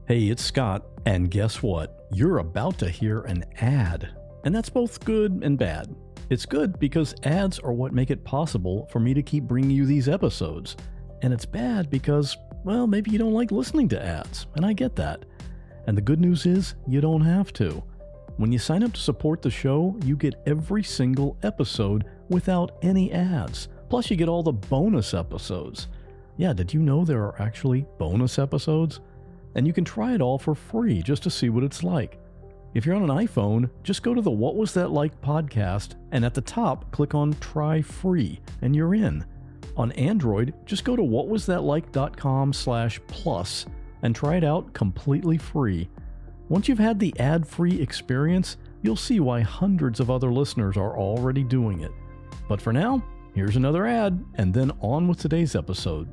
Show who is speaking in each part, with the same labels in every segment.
Speaker 1: Hey, it's Scott, and guess what? You're about to hear an ad. And that's both good and bad. It's good because ads are what make it possible for me to keep bringing you these episodes. And it's bad because, well, maybe you don't like listening to ads, and I get that. And the good news is, you don't have to. When you sign up to support the show, you get every single episode without any ads. Plus, you get all the bonus episodes. Yeah, did you know there are actually bonus episodes? And you can try it all for free just to see what it's like. If you're on an iPhone, just go to the What Was That Like podcast, and at the top, click on Try Free, and you're in. On Android, just go to whatwasthatlike.com/plus and try it out completely free. Once you've had the ad-free experience, you'll see why hundreds of other listeners are already doing it. But for now, here's another ad, and then on with today's episode.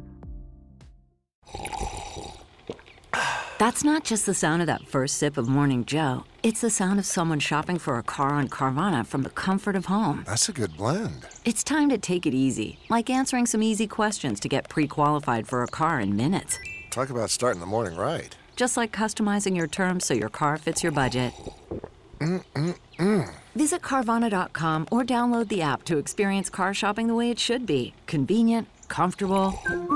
Speaker 2: That's not just the sound of that first sip of Morning Joe. It's the sound of someone shopping for a car on Carvana from the comfort of home.
Speaker 3: That's a good blend.
Speaker 2: It's time to take it easy, like answering some easy questions to get pre-qualified for a car in minutes.
Speaker 3: Talk about starting the morning right.
Speaker 2: Just like customizing your terms so your car fits your budget. Visit Carvana.com or download the app to experience car shopping the way it should be. Convenient, comfortable.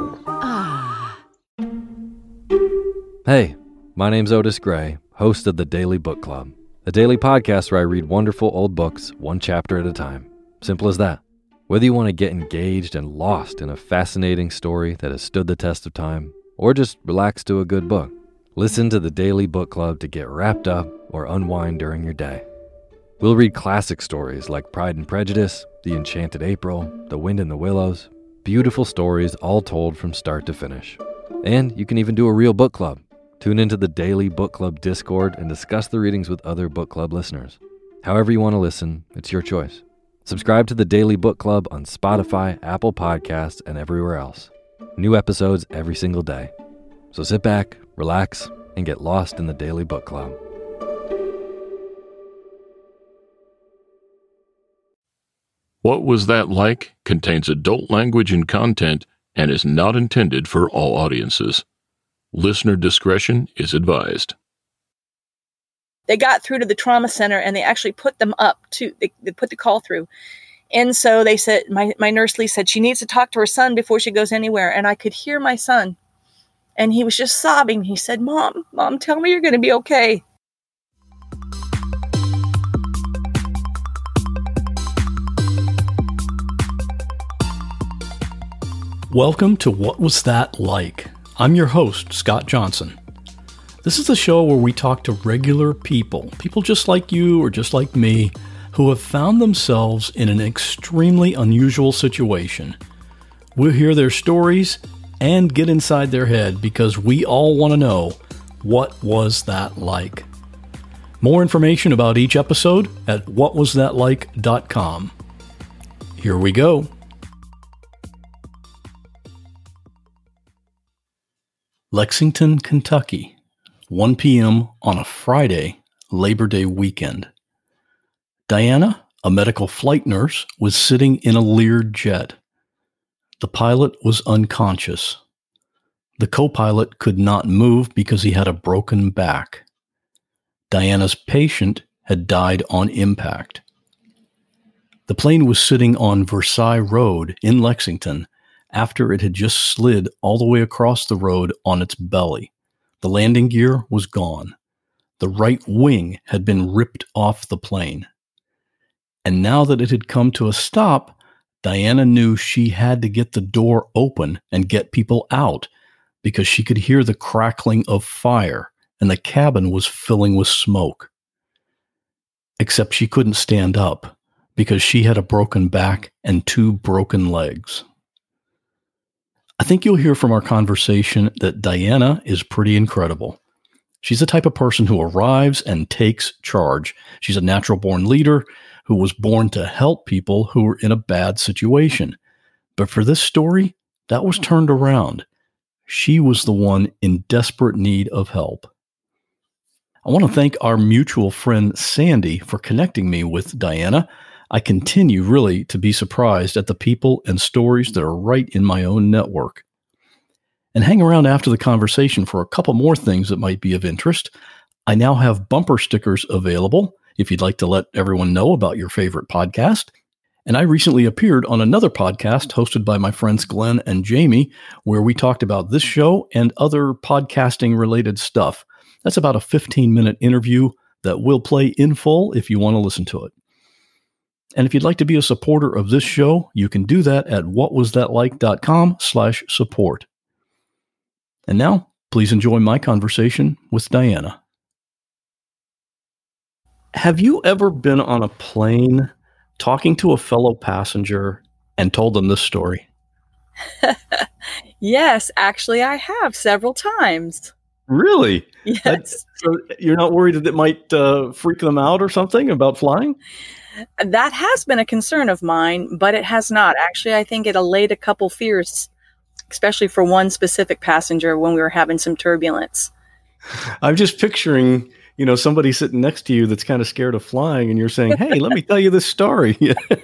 Speaker 4: Hey, my name's Otis Gray, host of the Daily Book Club, a daily podcast where I read wonderful old books one chapter at a time. Simple as that. Whether you want to get engaged and lost in a fascinating story that has stood the test of time, or just relax to a good book, listen to the Daily Book Club to get wrapped up or unwind during your day. We'll read classic stories like Pride and Prejudice, The Enchanted April, The Wind in the Willows, beautiful stories all told from start to finish. And you can even do a real book club. Tune into the Daily Book Club Discord and discuss the readings with other book club listeners. However you want to listen, it's your choice. Subscribe to the Daily Book Club on Spotify, Apple Podcasts, and everywhere else. New episodes every single day. So sit back, relax, and get lost in the Daily Book Club.
Speaker 5: What Was That Like? Contains adult language and content and is not intended for all audiences. Listener discretion is advised.
Speaker 6: They got through to the trauma center and they actually put them up to, they put the call through. And so they said, my nurse Lee said she needs to talk to her son before she goes anywhere. And I could hear my son and he was just sobbing. He said, Mom, tell me you're going to be okay.
Speaker 1: Welcome to What Was That Like? I'm your host, Scott Johnson. This is the show where we talk to regular people just like you or just like me, who have found themselves in an extremely unusual situation. We'll hear their stories and get inside their head because we all want to know, what was that like? More information about each episode at whatwasthatlike.com. Here we go. Lexington, Kentucky, 1 p.m. on a Friday, Labor Day weekend. Diana, a medical flight nurse, was sitting in a Lear jet. The pilot was unconscious. The co-pilot could not move because he had a broken back. Diana's patient had died on impact. The plane was sitting on Versailles Road in Lexington after it had just slid all the way across the road on its belly. The landing gear was gone. The right wing had been ripped off the plane. And now that it had come to a stop, Diana knew she had to get the door open and get people out because she could hear the crackling of fire and the cabin was filling with smoke. Except she couldn't stand up because she had a broken back and 2 broken legs. I think you'll hear from our conversation that Diana is pretty incredible. She's the type of person who arrives and takes charge. She's a natural-born leader who was born to help people who were in a bad situation. But for this story, that was turned around. She was the one in desperate need of help. I want to thank our mutual friend Sandy for connecting me with Diana. I continue really to be surprised at the people and stories that are right in my own network. And hang around after the conversation for a couple more things that might be of interest. I now have bumper stickers available if you'd like to let everyone know about your favorite podcast. And I recently appeared on another podcast hosted by my friends Glenn and Jamie, where we talked about this show and other podcasting related stuff. That's about a 15-minute interview that will play in full if you want to listen to it. And if you'd like to be a supporter of this show, you can do that at whatwasthatlike.com/support. And now, please enjoy my conversation with Diana. Have you ever been on a plane talking to a fellow passenger and told them this story?
Speaker 6: Yes, actually, I have several times.
Speaker 1: Really?
Speaker 6: Yes.
Speaker 1: So you're not worried that it might freak them out or something about flying?
Speaker 6: That has been a concern of mine, but it has not. Actually, I think it allayed a couple fears, especially for one specific passenger when we were having some turbulence.
Speaker 1: I'm just picturing, somebody sitting next to you that's kind of scared of flying, and you're saying, "Hey, let me tell you this story."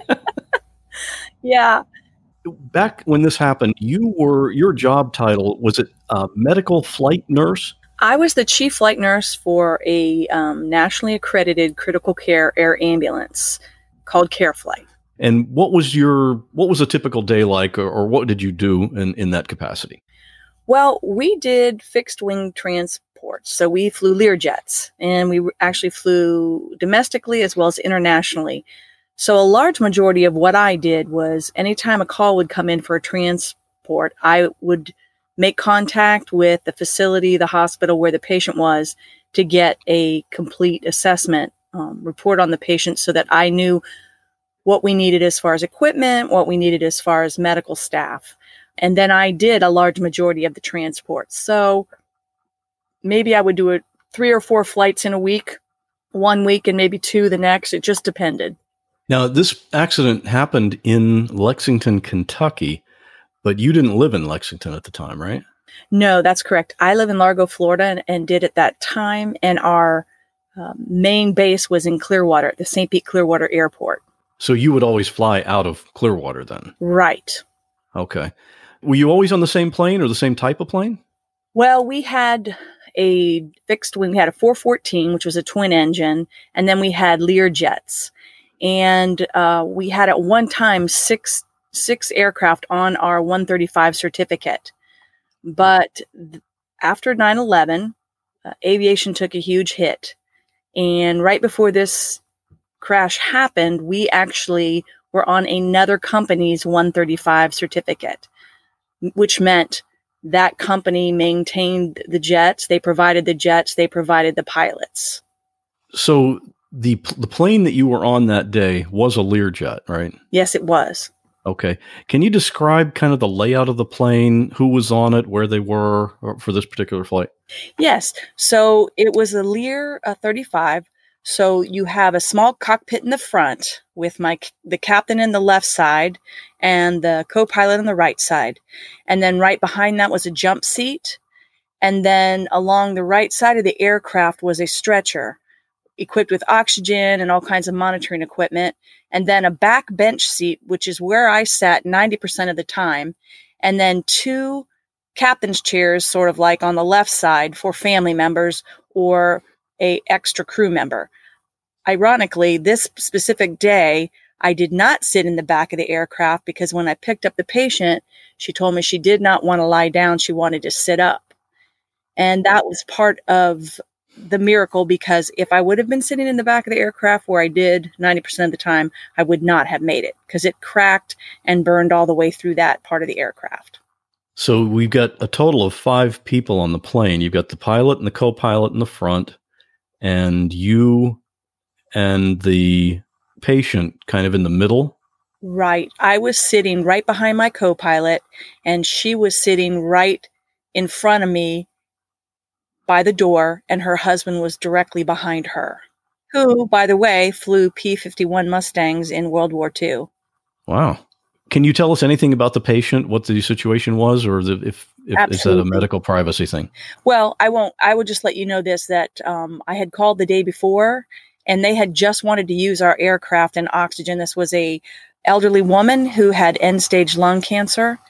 Speaker 6: Yeah.
Speaker 1: Back when this happened, your job title, was it medical flight nurse?
Speaker 6: I was the chief flight nurse for a nationally accredited critical care air ambulance called CareFlight.
Speaker 1: And what was a typical day like, or what did you do in that capacity?
Speaker 6: Well, we did fixed wing transports. So we flew Learjets, and we actually flew domestically as well as internationally. So a large majority of what I did was anytime a call would come in for a transport, I would make contact with the facility, the hospital where the patient was, to get a complete assessment report on the patient so that I knew what we needed as far as equipment, what we needed as far as medical staff. And then I did a large majority of the transports. So maybe I would do 3 or 4 flights in a week, 1 week and maybe 2 the next. It just depended.
Speaker 1: Now, this accident happened in Lexington, Kentucky, but you didn't live in Lexington at the time, right?
Speaker 6: No, that's correct. I live in Largo, Florida, and did at that time. And our main base was in Clearwater, at the St. Pete Clearwater Airport.
Speaker 1: So you would always fly out of Clearwater then?
Speaker 6: Right.
Speaker 1: Okay. Were you always on the same plane or the same type of plane?
Speaker 6: Well, we had a fixed wing. We had a 414, which was a twin engine, and then we had Learjets. And we had at one time six aircraft on our 135 certificate. But after 9/11, aviation took a huge hit. And right before this crash happened, we actually were on another company's 135 certificate, which meant that company maintained the jets. They provided the jets. They provided the pilots.
Speaker 1: So the plane that you were on that day was a Learjet, right?
Speaker 6: Yes, it was.
Speaker 1: Okay. Can you describe kind of the layout of the plane, who was on it, where they were for this particular flight?
Speaker 6: Yes. So it was a Lear 35. So you have a small cockpit in the front with the captain in the left side and the co-pilot on the right side. And then right behind that was a jump seat. And then along the right side of the aircraft was a stretcher equipped with oxygen and all kinds of monitoring equipment. And then a back bench seat, which is where I sat 90% of the time. And then 2 captain's chairs, sort of like on the left side for family members or a extra crew member. Ironically, this specific day, I did not sit in the back of the aircraft because when I picked up the patient, she told me she did not want to lie down. She wanted to sit up. And that was part of the miracle, because if I would have been sitting in the back of the aircraft where I did 90% of the time, I would not have made it because it cracked and burned all the way through that part of the aircraft.
Speaker 1: So we've got a total of 5 people on the plane. You've got the pilot and the co-pilot in the front, and you and the patient kind of in the middle.
Speaker 6: Right. I was sitting right behind my co-pilot, and she was sitting right in front of me by the door, and her husband was directly behind her, who, by the way, flew P-51 Mustangs in World War II.
Speaker 1: Wow. Can you tell us anything about the patient, what the situation was, or if is that a medical privacy thing?
Speaker 6: Well, I won't. I would just let you know this, that I had called the day before, and they had just wanted to use our aircraft and oxygen. This was a elderly woman who had end-stage lung cancer,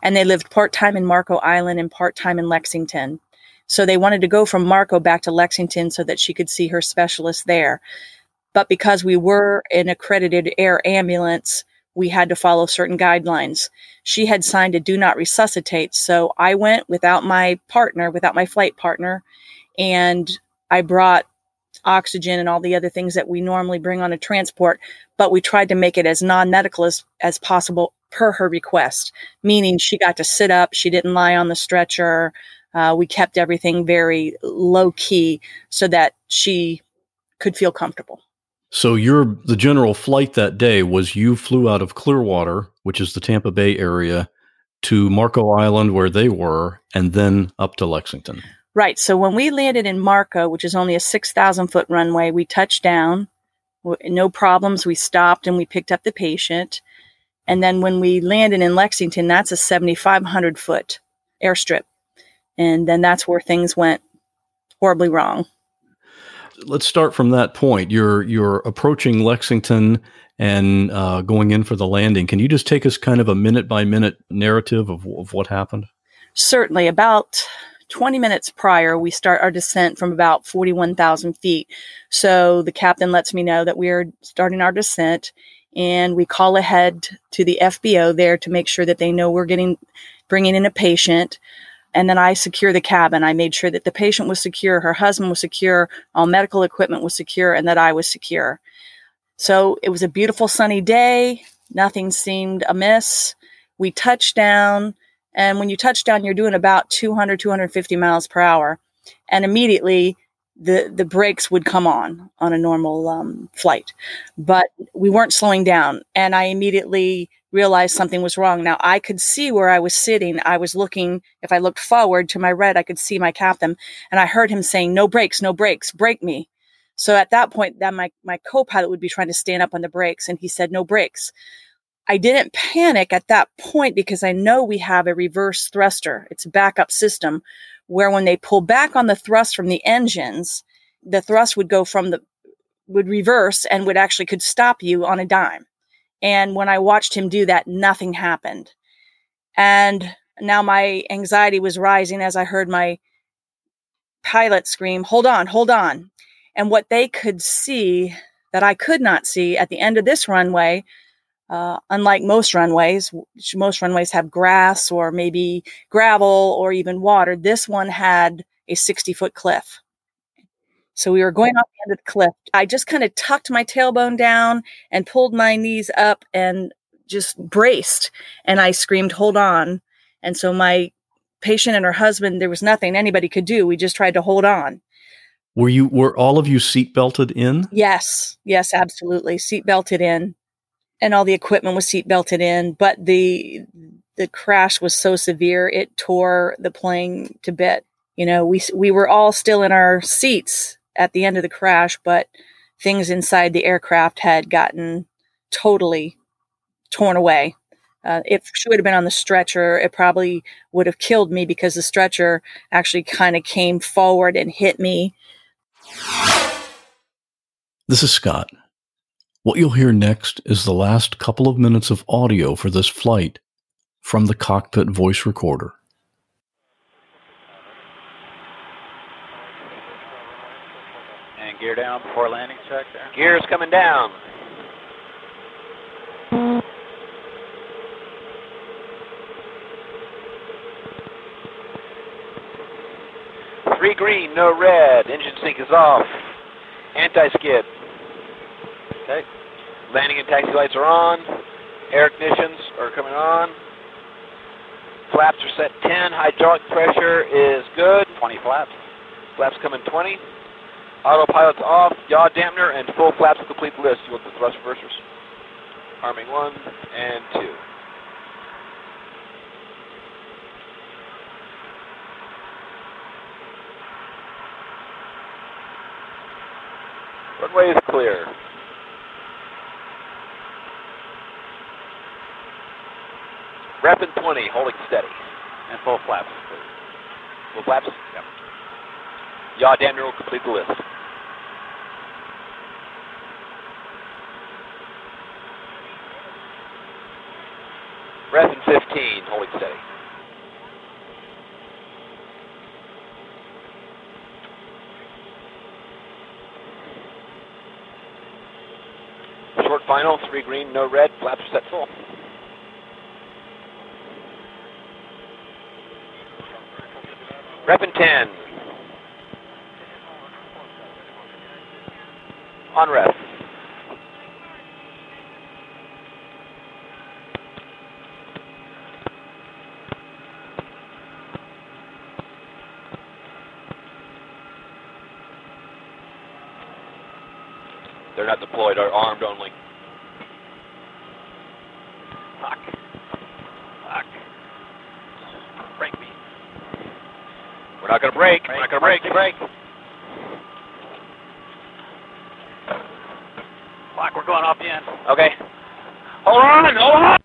Speaker 6: and they lived part-time in Marco Island and part-time in Lexington. So they wanted to go from Marco back to Lexington so that she could see her specialist there. But because we were an accredited air ambulance, we had to follow certain guidelines. She had signed a do not resuscitate. So I went without my flight partner, and I brought oxygen and all the other things that we normally bring on a transport, but we tried to make it as non-medical as possible per her request, meaning she got to sit up. She didn't lie on the stretcher. We kept everything very low key so that she could feel comfortable.
Speaker 1: So the general flight that day was you flew out of Clearwater, which is the Tampa Bay area, to Marco Island where they were, and then up to Lexington.
Speaker 6: Right. So when we landed in Marco, which is only a 6,000-foot runway, we touched down. No problems. We stopped and we picked up the patient. And then when we landed in Lexington, that's a 7,500-foot airstrip. And then that's where things went horribly wrong.
Speaker 1: Let's start from that point. You're approaching Lexington and going in for the landing. Can you just take us kind of a minute-by-minute narrative of what happened?
Speaker 6: Certainly. About 20 minutes prior, we start our descent from about 41,000 feet. So the captain lets me know that we are starting our descent, and we call ahead to the FBO there to make sure that they know we're bringing in a patient. And then I secure the cabin. I made sure that the patient was secure, her husband was secure, all medical equipment was secure, and that I was secure. So it was a beautiful sunny day. Nothing seemed amiss. We touched down. And when you touch down, you're doing about 200, 250 miles per hour. And immediately the brakes would come on a normal flight. But we weren't slowing down. And I immediately realized something was wrong. Now, I could see where I was sitting. I was looking, if I looked forward to my right, I could see my captain. And I heard him saying, no brakes, brake me. So at that point, then my co-pilot would be trying to stand up on the brakes. And he said, no brakes. I didn't panic at that point because I know we have a reverse thruster. It's a backup system where when they pull back on the thrust from the engines, the thrust would would reverse and would actually could stop you on a dime. And when I watched him do that, nothing happened. And now my anxiety was rising as I heard my pilot scream, hold on, hold on. And what they could see that I could not see at the end of this runway, unlike most runways have grass or maybe gravel or even water. This one had a 60-foot cliff. So we were going off the end of the cliff. I just kind of tucked my tailbone down and pulled my knees up and just braced. And I screamed, hold on. And so my patient and her husband, there was nothing anybody could do. We just tried to hold on.
Speaker 1: Were all of you seat belted in?
Speaker 6: Yes, absolutely. Seat belted in. And all the equipment was seat belted in. But the crash was so severe, it tore the plane to bit. You know, we were all still in our seats at the end of the crash, but things inside the aircraft had gotten totally torn away. If she would have been on the stretcher, it probably would have killed me because the stretcher actually kind of came forward and hit me.
Speaker 1: This is Scott. What you'll hear next is the last couple of minutes of audio for this flight from the cockpit voice recorder.
Speaker 7: And gear down before landing check there. Gear's coming down. Three green, no red. Engine sync is off. Anti-skid. Okay. Landing and taxi lights are on. Air ignitions are coming on. Flaps are set 10. Hydraulic pressure is good. 20 flaps. Flaps coming 20. Autopilot's off. Yaw dampener and full flaps to complete the list. You want the thrust reversers. Arming 1 and 2. Runway is clear. Rapid 20, holding steady. And full flaps. Full flaps? Yep. Yaw dampener will complete the list. Breath in 15. 15, holding steady. Short final, 3 green, no red, flaps are set full. Rep in 10. On ref. They're not deployed, are armed only. Lock. Lock. Break me. We're not going to break. We're not going to break. Break. Lock, we're going off the end. Okay. Hold on. Hold on.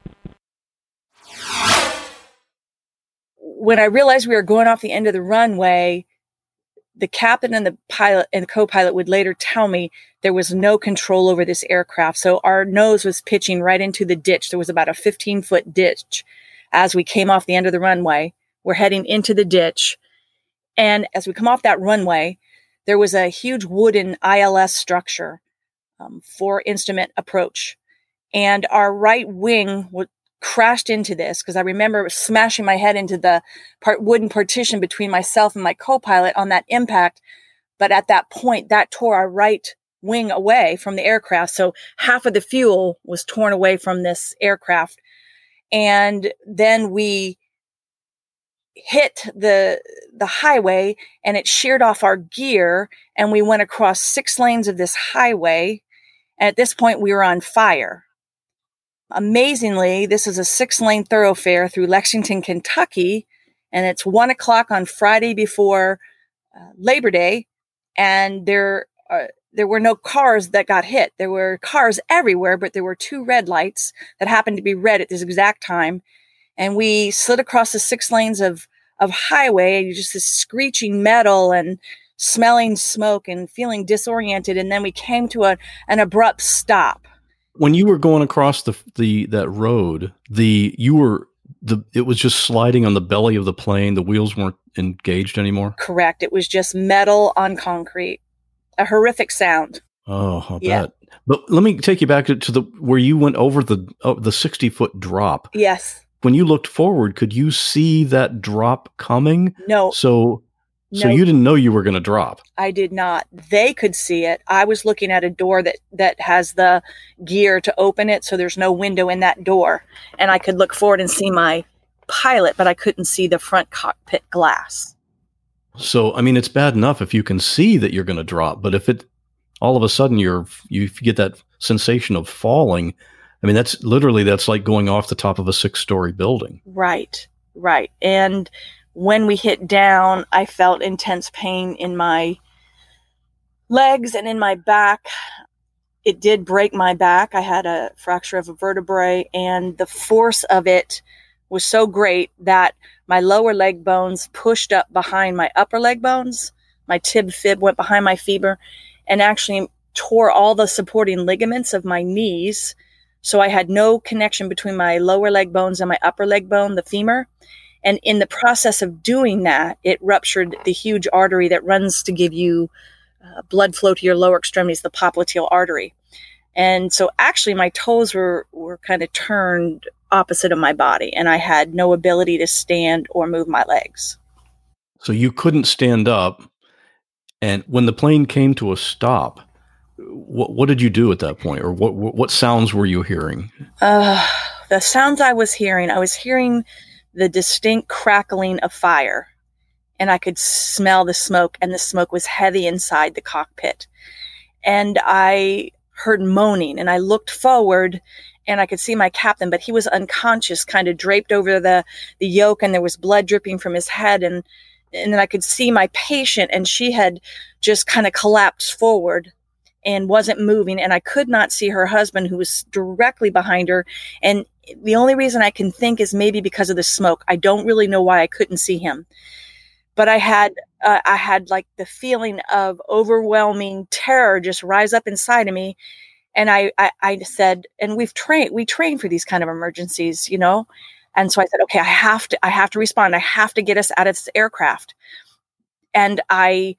Speaker 6: When I realized we were going off the end of the runway, the captain and the pilot and the co-pilot would later tell me there was no control over this aircraft. So our nose was pitching right into the ditch. There was about a 15-foot ditch as we came off the end of the runway. We're heading into the ditch. And as we come off that runway, there was a huge wooden ILS structure for instrument approach. And our right wing crashed into this because I remember smashing my head into the wooden partition between myself and my co-pilot on that impact. But at that point, that tore our right wing away from the aircraft. So half of the fuel was torn away from this aircraft. And then we hit the highway and it sheared off our gear and we went across 6 lanes of this highway. And at this point, we were on fire. Amazingly, this is a 6-lane thoroughfare through Lexington, Kentucky, and it's 1:00 on Friday before Labor Day, and there were no cars that got hit. There were cars everywhere, but there were 2 red lights that happened to be red at this exact time, and we slid across the 6 lanes of highway, just this screeching metal and smelling smoke and feeling disoriented, and then we came to an abrupt stop.
Speaker 1: When you were going across that road, it was just sliding on the belly of the plane. The wheels weren't engaged anymore.
Speaker 6: Correct. It was just metal on concrete. A horrific sound.
Speaker 1: Oh, I bet. But let me take you back to where you went over the 60-foot drop.
Speaker 6: Yes.
Speaker 1: When you looked forward, could you see that drop coming?
Speaker 6: No.
Speaker 1: So you didn't know you were going to drop.
Speaker 6: I did not. They could see it. I was looking at a door that has the gear to open it, so there's no window in that door. And I could look forward and see my pilot, but I couldn't see the front cockpit glass.
Speaker 1: So, I mean, it's bad enough if you can see that you're going to drop, but if all of a sudden you get that sensation of falling, I mean, that's like going off the top of a 6-story building. Right. And when we hit down, I felt intense pain in my legs and in my back. It did break my back. I had a fracture of a vertebrae, and the force of it was so great that my lower leg bones pushed up behind my upper leg bones. My tib fib went behind my femur and actually tore all the supporting ligaments of my knees. So I had no connection between my lower leg bones and my upper leg bone, the femur. And in the process of doing that, it ruptured the huge artery that runs to give you blood flow to your lower extremities, the popliteal artery. And so actually my toes were kind of turned opposite of my body, and I had no ability to stand or move my legs. So you couldn't stand up. And when the plane came to a stop, what did you do at that point? Or what sounds were you hearing? The sounds I was hearing the distinct crackling of fire, and I could smell the smoke, and the smoke was heavy inside the cockpit. And I heard moaning, and I looked forward, and I could see my captain, but he was unconscious, kind of draped over the yoke, and there was blood dripping from his head. And then I could see my patient, and she had just kind of collapsed forward and wasn't moving. And I could not see her husband, who was directly behind her. And the only reason I can think is maybe because of the smoke. I don't really know why I couldn't see him. But I had like the feeling of overwhelming terror just rise up inside of me. And I said, and we train for these kind of emergencies,
Speaker 6: And so I said, okay, I have to respond. I have to get us out of this aircraft. And I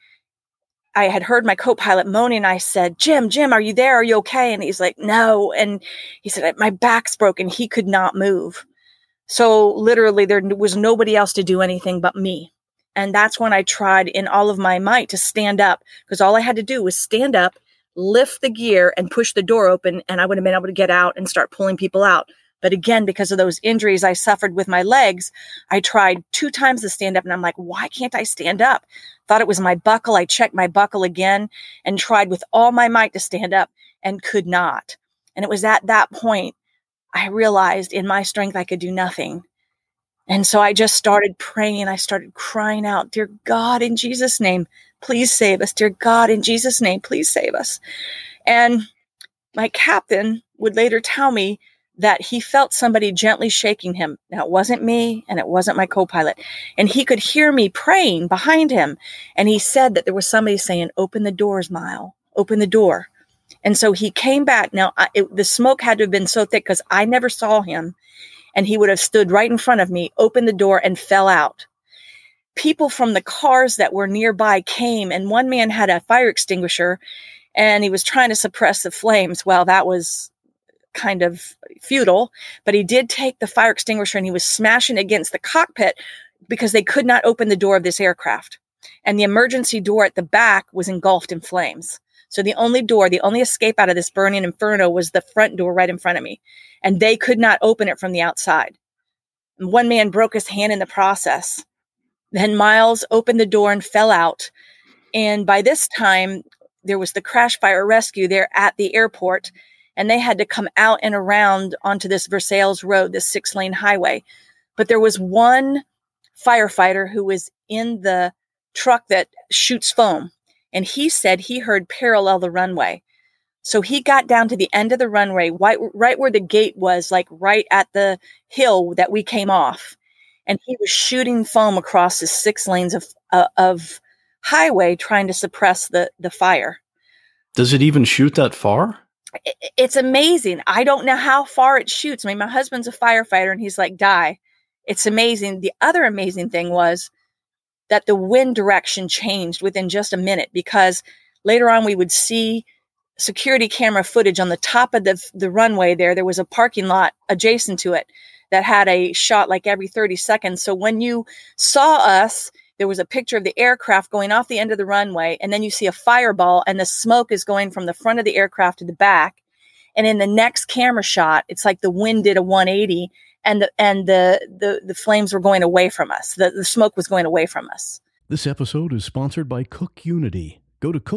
Speaker 6: had heard my co-pilot moaning. I said, Jim, are you there? Are you okay? And he's like, no. And he said, my back's broken. He could not move. So literally there was nobody else to do anything but me. And that's when I tried in all of my might to stand up, because all I had to do was stand up, lift the gear and push the door open, and I would have been able to get out and start pulling people out. But again, because of those injuries I suffered with my legs, I tried 2 times to stand up, and I'm like, why can't I stand up? Thought it was my buckle. I checked my buckle again and tried with all my might to stand up and could not. And it was at that point I realized in my strength I could do nothing. And so I just started praying. I started crying out, dear God, in Jesus' name, please save us. Dear God, in Jesus' name, please save us. And my captain would later tell me that he felt somebody gently shaking him. Now, it wasn't me and it wasn't my co-pilot. And he could hear me praying behind him. And he said that there was somebody saying, open the doors, Mile, open the door. And so he came back. Now, the smoke had to have been so thick because I never saw him. And he would have stood right in front of me, opened the door, and fell out. People from the cars that were nearby came, and one man had a fire extinguisher, and he was trying to suppress the flames. Well, that was kind of futile, but he did take the fire extinguisher, and he was smashing against the cockpit because they could not open the door of this aircraft. And the emergency door at the back was engulfed in flames. So the only escape out of this burning inferno was the front door right in front of me. And they could not open it from the outside. And one man broke his hand in the process. Then Miles opened the door and fell out. And by this time, there was the crash fire rescue there at the airport. And they had to come out and around onto this Versailles Road, this 6-lane highway. But there was one firefighter who was in the truck that shoots foam. And he said he heard parallel the runway. So he got down to the end of the runway, right where the gate was, like right at the hill that we came off. And he was shooting foam across the 6 lanes of highway, trying to suppress the fire.
Speaker 1: Does it even shoot that far?
Speaker 6: It's amazing. I don't know how far it shoots. I mean, my husband's a firefighter and he's like, die. It's amazing. The other amazing thing was that the wind direction changed within just a minute, because later on we would see security camera footage on the top of the runway there. There was a parking lot adjacent to it that had a shot like every 30 seconds. So when you saw us, there was a picture of the aircraft going off the end of the runway, and then you see a fireball and the smoke is going from the front of the aircraft to the back. And in the next camera shot, it's like the wind did a 180 and the flames were going away from us. The smoke was going away from us.
Speaker 1: This episode is sponsored by Cook Unity. Go to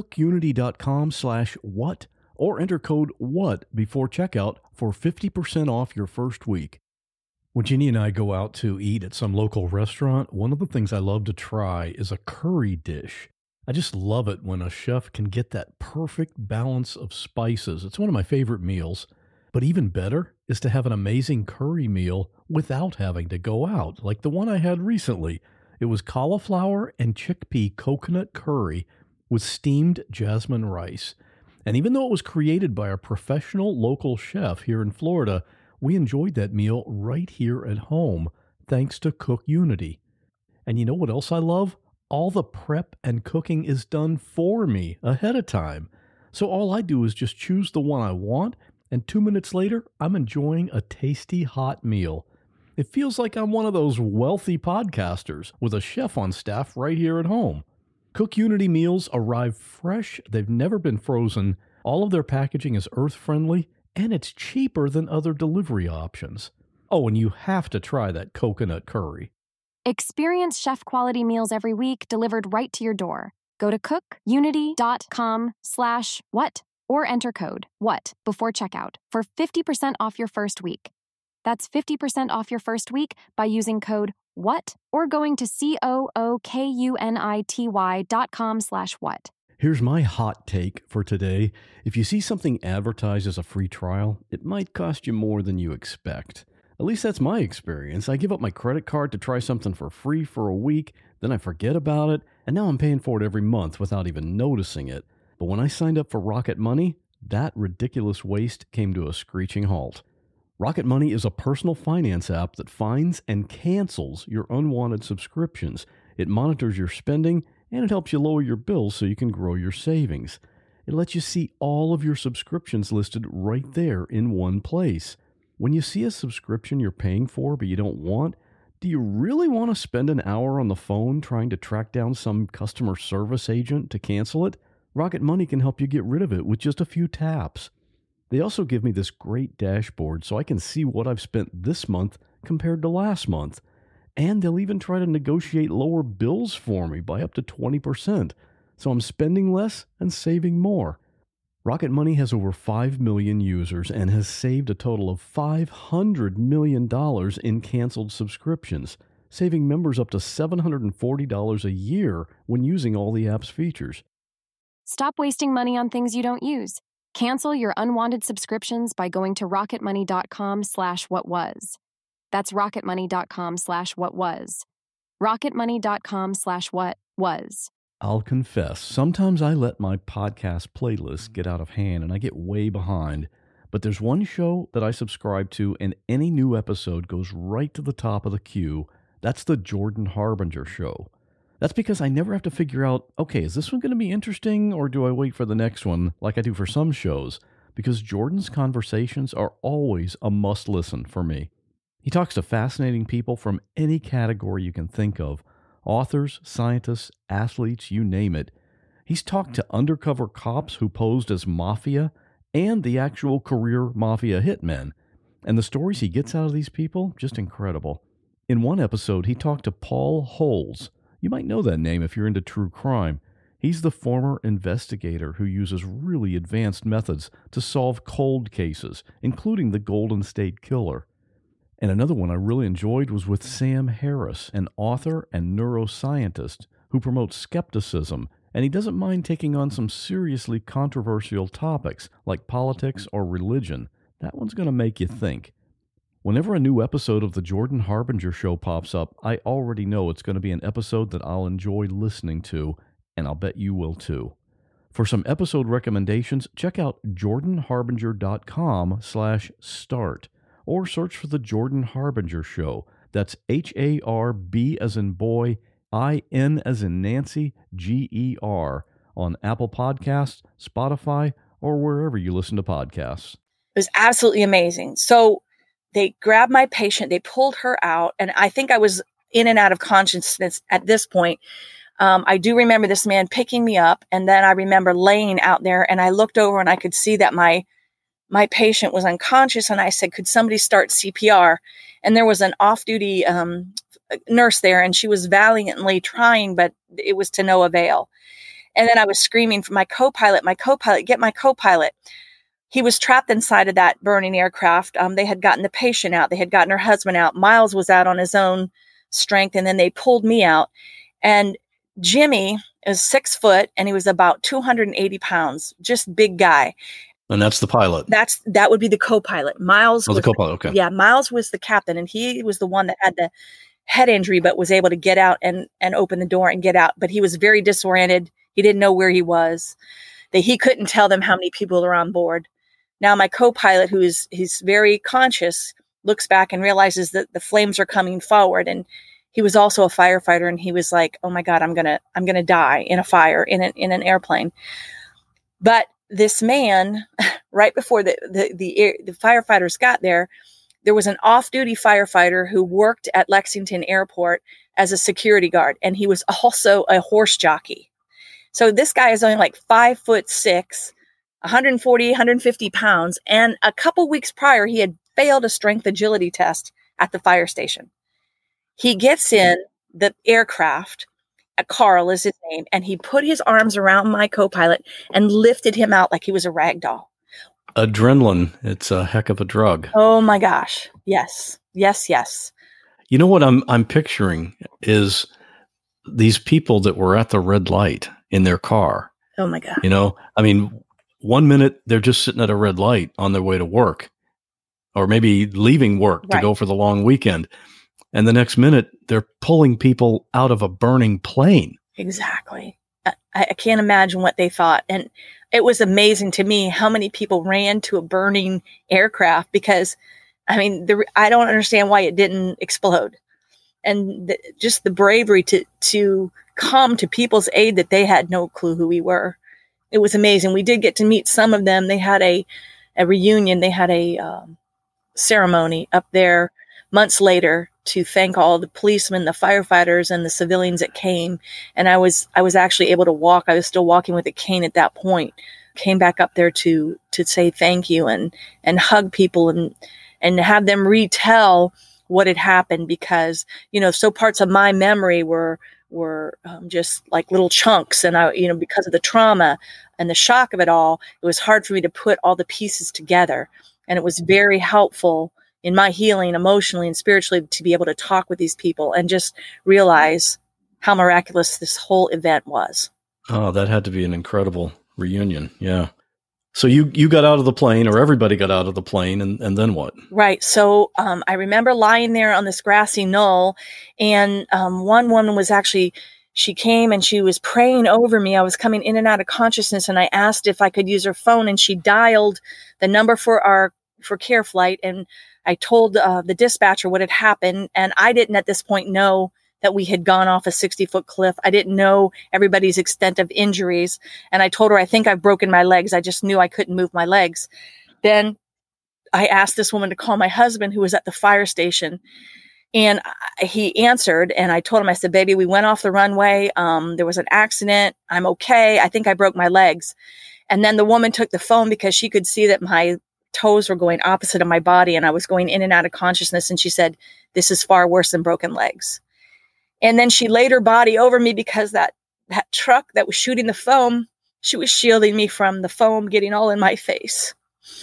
Speaker 1: cookunity.com/what or enter code WHAT before checkout for 50% off your first week. When Jeannie and I go out to eat at some local restaurant, one of the things I love to try is a curry dish. I just love it when a chef can get that perfect balance of spices. It's one of my favorite meals. But even better is to have an amazing curry meal without having to go out, like the one I had recently. It was cauliflower and chickpea coconut curry with steamed jasmine rice. And even though it was created by a professional local chef here in Florida, we enjoyed that meal right here at home, thanks to Cook Unity. And you know what else I love? All the prep and cooking is done for me ahead of time. So all I do is just choose the one I want, and 2 minutes later, I'm enjoying a tasty hot meal. It feels like I'm one of those wealthy podcasters with a chef on staff right here at home. Cook Unity meals arrive fresh. They've never been frozen. All of their packaging is earth-friendly, and it's cheaper than other delivery options. Oh, and you have to try that coconut curry.
Speaker 8: Experience chef-quality meals every week delivered right to your door. Go to cookunity.com/what or enter code WHAT before checkout for 50% off your first week. That's 50% off your first week by using code WHAT or going to cookunity.com/what.
Speaker 1: Here's my hot take for today. If you see something advertised as a free trial, it might cost you more than you expect. At least that's my experience. I give up my credit card to try something for free for a week, then I forget about it, and now I'm paying for it every month without even noticing it. But when I signed up for Rocket Money, that ridiculous waste came to a screeching halt. Rocket Money is a personal finance app that finds and cancels your unwanted subscriptions. It monitors your spending, and it helps you lower your bills so you can grow your savings. It lets you see all of your subscriptions listed right there in one place. When you see a subscription you're paying for but you don't want, do you really want to spend an hour on the phone trying to track down some customer service agent to cancel it? Rocket Money can help you get rid of it with just a few taps. They also give me this great dashboard so I can see what I've spent this month compared to last month. And they'll even try to negotiate lower bills for me by up to 20%. So I'm spending less and saving more. Rocket Money has over 5 million users and has saved a total of $500 million in canceled subscriptions, saving members up to $740 a year when using all the app's features.
Speaker 8: Stop wasting money on things you don't use. Cancel your unwanted subscriptions by going to rocketmoney.com/whatwas. That's rocketmoney.com/whatwas. rocketmoney.com/whatwas.
Speaker 1: I'll confess, sometimes I let my podcast playlist get out of hand and I get way behind. But there's one show that I subscribe to and any new episode goes right to the top of the queue. That's the Jordan Harbinger Show. That's because I never have to figure out, okay, is this one going to be interesting or do I wait for the next one like I do for some shows? Because Jordan's conversations are always a must listen for me. He talks to fascinating people from any category you can think of. Authors, scientists, athletes, you name it. He's talked to undercover cops who posed as mafia and the actual career mafia hitmen. And the stories he gets out of these people, just incredible. In one episode, he talked to Paul Holes. You might know that name if you're into true crime. He's the former investigator who uses really advanced methods to solve cold cases, including the Golden State Killer. And another one I really enjoyed was with Sam Harris, an author and neuroscientist who promotes skepticism, and he doesn't mind taking on some seriously controversial topics like politics or religion. That one's going to make you think. Whenever a new episode of the Jordan Harbinger Show pops up, I already know it's going to be an episode that I'll enjoy listening to, and I'll bet you will too. For some episode recommendations, check out jordanharbinger.com/start. Or search for The Jordan Harbinger Show. That's HARB as in boy, IN as in Nancy, GER on Apple Podcasts, Spotify, or wherever you listen to podcasts.
Speaker 6: It was absolutely amazing. So they grabbed my patient, they pulled her out, and I think I was in and out of consciousness at this point. I do remember this man picking me up, and then I remember laying out there, and I looked over and I could see that my patient was unconscious, and I said, could somebody start CPR? And there was an off-duty nurse there, and she was valiantly trying, but it was to no avail. And then I was screaming for my co-pilot, get my co-pilot. He was trapped inside of that burning aircraft. They had gotten the patient out. They had gotten her husband out. Miles was out on his own strength, and then they pulled me out. And Jimmy is 6 foot, and he was about 280 pounds, just big guy.
Speaker 1: And that's the pilot.
Speaker 6: That would be the co-pilot. Miles was
Speaker 1: the co-pilot. Okay.
Speaker 6: Yeah, Miles was the captain, and he was the one that had the head injury, but was able to get out and open the door and get out. But he was very disoriented. He didn't know where he was. He couldn't tell them how many people are on board. Now my co-pilot, he's very conscious, looks back and realizes that the flames are coming forward. And he was also a firefighter, and he was like, "Oh my God, I'm gonna die in a fire in an airplane." But this man, right before the firefighters got there was an off-duty firefighter who worked at Lexington Airport as a security guard, and he was also a horse jockey. So this guy is only like 5'6", 140, 150 pounds, and a couple weeks prior, he had failed a strength agility test at the fire station. He gets in the aircraft, Carl is his name, and he put his arms around my co-pilot and lifted him out like he was a rag doll.
Speaker 1: Adrenaline, it's a heck of a drug.
Speaker 6: Oh my gosh. Yes. Yes, yes.
Speaker 1: You know what I'm picturing is these people that were at the red light in their car.
Speaker 6: Oh my God.
Speaker 1: You know, I mean, 1 minute they're just sitting at a red light on their way to work, or maybe leaving work to go for the long weekend. And the next minute they're pulling people out of a burning plane.
Speaker 6: Exactly. I can't imagine what they thought. And it was amazing to me how many people ran to a burning aircraft, because I mean, I don't understand why it didn't explode. And just the bravery to come to people's aid that they had no clue who we were. It was amazing. We did get to meet some of them. They had a reunion. They had a ceremony up there months later to thank all the policemen, the firefighters, and the civilians that came. And I was actually able to walk. I was still walking with a cane at that point. Came back up there to say thank you and hug people and have them retell what had happened, because, so parts of my memory were just like little chunks. And because of the trauma and the shock of it all, it was hard for me to put all the pieces together. And it was very helpful in my healing emotionally and spiritually to be able to talk with these people and just realize how miraculous this whole event was.
Speaker 1: Oh, that had to be an incredible reunion. Yeah. So you got out of the plane, or everybody got out of the plane, and then what?
Speaker 6: Right. So I remember lying there on this grassy knoll, and one woman was actually, she came and she was praying over me. I was coming in and out of consciousness, and I asked if I could use her phone, and she dialed the number for care flight, and I told the dispatcher what had happened, and I didn't at this point know that we had gone off a 60-foot cliff. I didn't know everybody's extent of injuries. And I told her, I think I've broken my legs. I just knew I couldn't move my legs. Then I asked this woman to call my husband, who was at the fire station. And he answered, and I told him, I said, baby, we went off the runway. There was an accident. I'm okay. I think I broke my legs. And then the woman took the phone because she could see that my toes were going opposite of my body and I was going in and out of consciousness. And she said, this is far worse than broken legs. And then she laid her body over me because that truck that was shooting the foam, she was shielding me from the foam getting all in my face.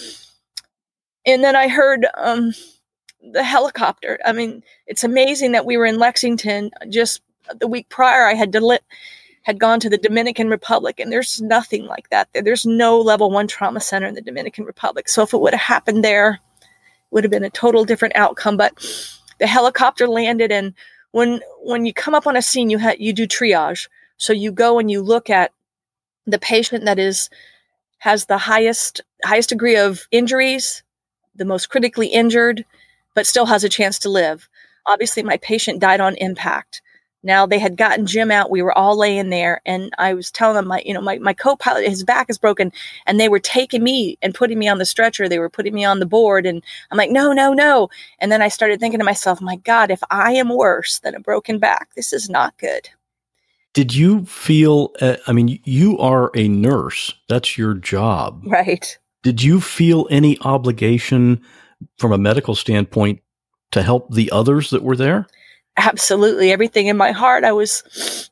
Speaker 6: And then I heard the helicopter. I mean, it's amazing that we were in Lexington. Just the week prior, I had gone to the Dominican Republic, and there's nothing like that. There's no level 1 trauma center in the Dominican Republic. So if it would have happened there, it would have been a total different outcome. But the helicopter landed, and when you come up on a scene, you do triage. So you go and you look at the patient that has the highest degree of injuries, the most critically injured, but still has a chance to live. Obviously, my patient died on impact. Now, they had gotten Jim out. We were all laying there, and I was telling them, my co-pilot, his back is broken, and they were taking me and putting me on the stretcher. They were putting me on the board, and I'm like, no. And then I started thinking to myself, my God, if I am worse than a broken back, this is not good.
Speaker 1: Did you feel, you are a nurse. That's your job.
Speaker 6: Right.
Speaker 1: Did you feel any obligation from a medical standpoint to help the others that were there?
Speaker 6: Absolutely. Everything in my heart. I was,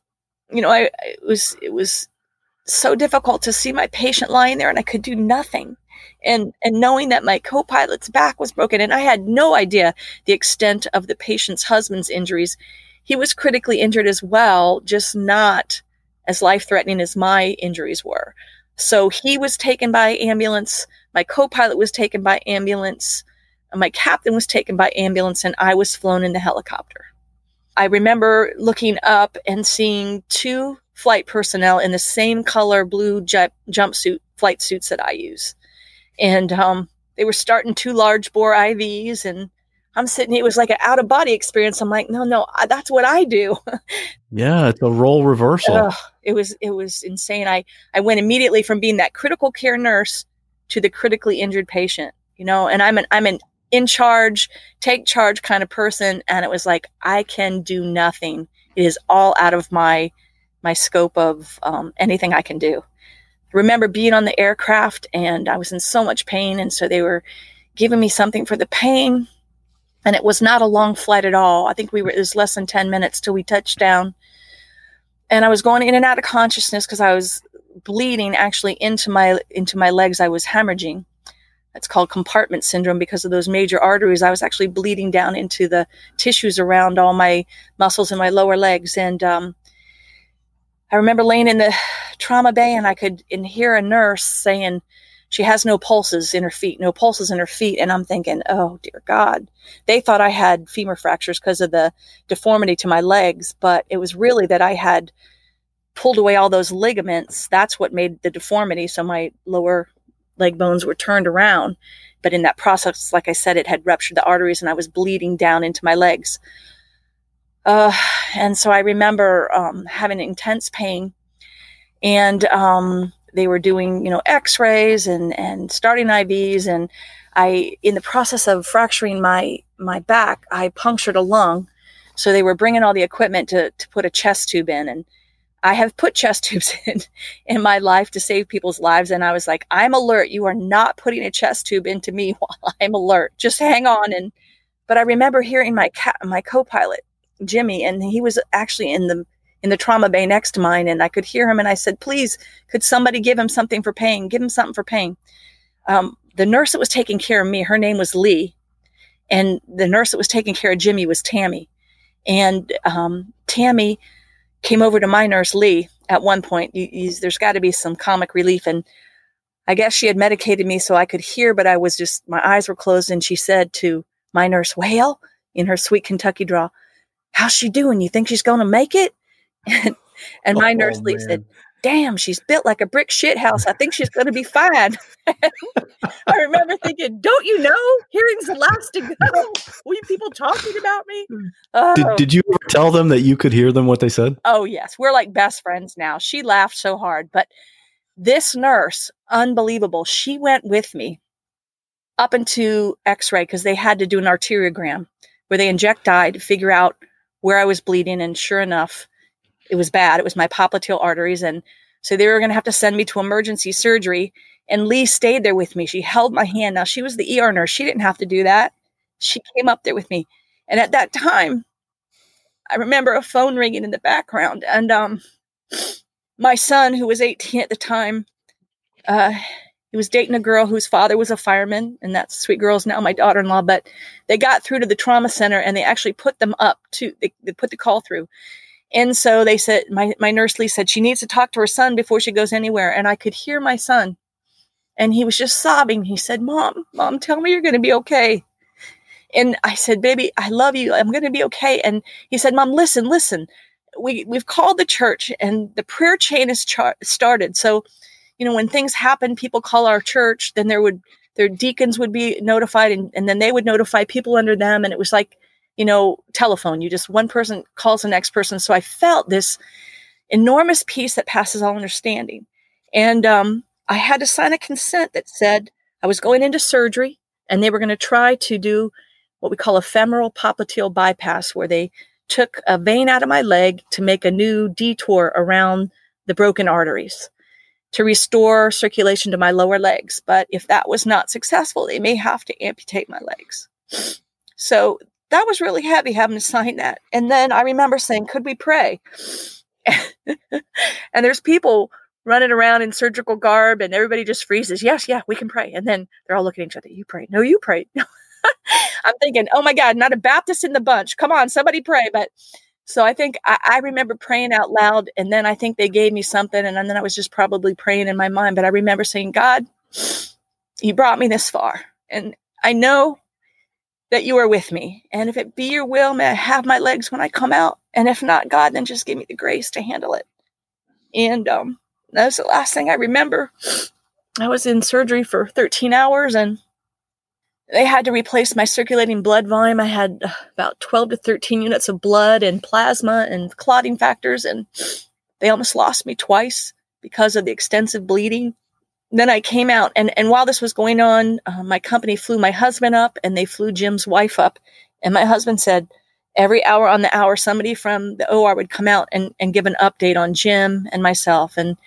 Speaker 6: it was so difficult to see my patient lying there and I could do nothing. And knowing that my co-pilot's back was broken, and I had no idea the extent of the patient's husband's injuries. He was critically injured as well, just not as life-threatening as my injuries were. So he was taken by ambulance. My co-pilot was taken by ambulance. My captain was taken by ambulance, and I was flown in the helicopter. I remember looking up and seeing 2 flight personnel in the same color blue jumpsuit, flight suits that I use. And they were starting 2 large bore IVs, and I'm sitting here. It was like an out of body experience. I'm like, no, that's what I do.
Speaker 1: Yeah, it's a role reversal.
Speaker 6: It was insane. I went immediately from being that critical care nurse to the critically injured patient, and I'm an in charge, take charge kind of person. And it was like, I can do nothing. It is all out of my scope of anything I can do. I remember being on the aircraft and I was in so much pain. And so they were giving me something for the pain. And it was not a long flight at all. I think it was less than 10 minutes till we touched down. And I was going in and out of consciousness because I was bleeding actually into my legs. I was hemorrhaging. It's called compartment syndrome because of those major arteries. I was actually bleeding down into the tissues around all my muscles in my lower legs. And I remember laying in the trauma bay and I could hear a nurse saying she has no pulses in her feet. And I'm thinking, oh, dear God. They thought I had femur fractures because of the deformity to my legs, but it was really that I had pulled away all those ligaments. That's what made the deformity. So my lower leg bones were turned around. But in that process, like I said, it had ruptured the arteries and I was bleeding down into my legs. And so I remember having intense pain, and they were doing, x-rays and starting IVs. And in the process of fracturing my back, I punctured a lung. So they were bringing all the equipment to put a chest tube in. And I have put chest tubes in my life to save people's lives. And I was like, I'm alert. You are not putting a chest tube into me while I'm alert. Just hang on. But I remember hearing my co-pilot, Jimmy, and he was actually in the trauma bay next to mine, and I could hear him, and I said, please, could somebody give him something for pain? Give him something for pain. The nurse that was taking care of me, her name was Lee, and the nurse that was taking care of Jimmy was Tammy. And Tammy came over to my nurse, Lee, at one point. There's got to be some comic relief, and I guess she had medicated me so I could hear, but my eyes were closed, and she said to my nurse, Whale, in her sweet Kentucky drawl, how's she doing? You think she's going to make it? And my nurse Lee said, damn, she's built like a brick shit house. I think she's going to be fine. I remember thinking, don't you know? Hearing's the last to go. Were you people talking about me?
Speaker 1: Did you ever tell them that you could hear them, what they said?
Speaker 6: Oh, yes. We're like best friends now. She laughed so hard. But this nurse, unbelievable, she went with me up into x-ray because they had to do an arteriogram where they inject dye to figure out where I was bleeding. And sure enough, it was bad. It was my popliteal arteries. And so they were going to have to send me to emergency surgery. And Lee stayed there with me. She held my hand. Now, she was the ER nurse. She didn't have to do that. She came up there with me. And at that time, I remember a phone ringing in the background. And my son, who was 18 at the time, he was dating a girl whose father was a fireman. And that sweet girl's now my daughter-in-law. But they got through to the trauma center, and they actually put them up to, they put the call through. And so they said, my nurse Lee said she needs to talk to her son before she goes anywhere. And I could hear my son, and he was just sobbing. He said, Mom, tell me you're going to be okay. And I said, baby, I love you. I'm going to be okay. And he said, Mom, listen, we've called the church, and the prayer chain is started. So, when things happen, people call our church, then their deacons would be notified, and then they would notify people under them. And it was like, telephone, one person calls the next person. So I felt this enormous peace that passes all understanding. And I had to sign a consent that said I was going into surgery, and they were going to try to do what we call a femoral popliteal bypass, where they took a vein out of my leg to make a new detour around the broken arteries to restore circulation to my lower legs. But if that was not successful, they may have to amputate my legs. So that was really heavy having to sign that. And then I remember saying, could we pray? And there's people running around in surgical garb, and everybody just freezes. Yes, yeah, we can pray. And then they're all looking at each other. You pray. No, you pray. I'm thinking, oh my God, not a Baptist in the bunch. Come on, somebody pray. But so I think I remember praying out loud, and then I think they gave me something, and then I was just probably praying in my mind. But I remember saying, God, you brought me this far, and I know that you are with me. And if it be your will, may I have my legs when I come out. And if not, God, then just give me the grace to handle it. And that was the last thing I remember. I was in surgery for 13 hours, and they had to replace my circulating blood volume. I had about 12 to 13 units of blood and plasma and clotting factors, and they almost lost me twice because of the extensive bleeding. Then I came out, and while this was going on, my company flew my husband up, and they flew Jim's wife up. And my husband said every hour on the hour, somebody from the OR would come out and give an update on Jim and myself. And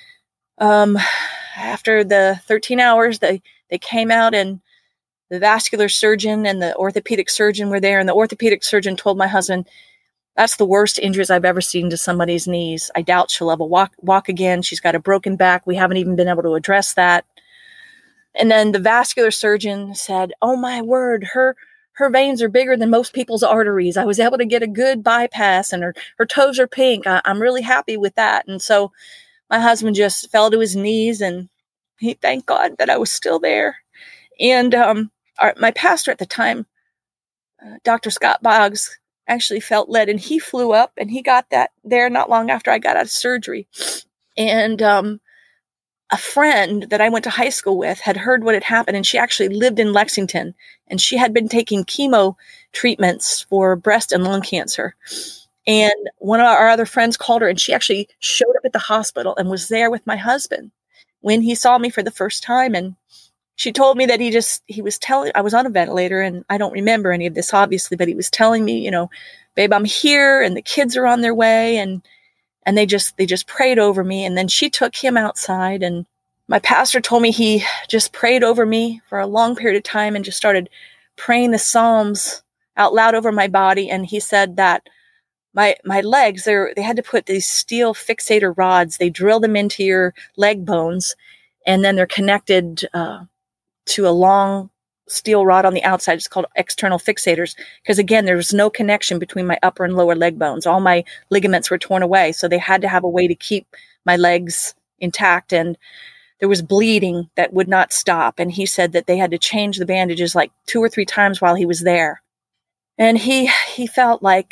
Speaker 6: after the 13 hours, they came out, and the vascular surgeon and the orthopedic surgeon were there. And the orthopedic surgeon told my husband, that's the worst injuries I've ever seen to somebody's knees. I doubt she'll ever walk again. She's got a broken back. We haven't even been able to address that. And then the vascular surgeon said, oh my word, her veins are bigger than most people's arteries. I was able to get a good bypass, and her toes are pink. I'm really happy with that. And so my husband just fell to his knees, and he thanked God that I was still there. And my pastor at the time, Dr. Scott Boggs, actually felt led, and he flew up, and he got that there not long after I got out of surgery. And a friend that I went to high school with had heard what had happened, and she actually lived in Lexington, and she had been taking chemo treatments for breast and lung cancer. And one of our other friends called her, and she actually showed up at the hospital and was there with my husband when he saw me for the first time. And she told me that he was telling, I was on a ventilator, and I don't remember any of this, obviously, but he was telling me, babe, I'm here, and the kids are on their way. And they just prayed over me. And then she took him outside, and my pastor told me he just prayed over me for a long period of time and just started praying the Psalms out loud over my body. And he said that my legs, they had to put these steel fixator rods. They drill them into your leg bones, and then they're connected to a long steel rod on the outside. It's called external fixators, because again, there was no connection between my upper and lower leg bones. All my ligaments were torn away, so they had to have a way to keep my legs intact. And there was bleeding that would not stop. And he said that they had to change the bandages like 2 or 3 times while he was there. And he felt like,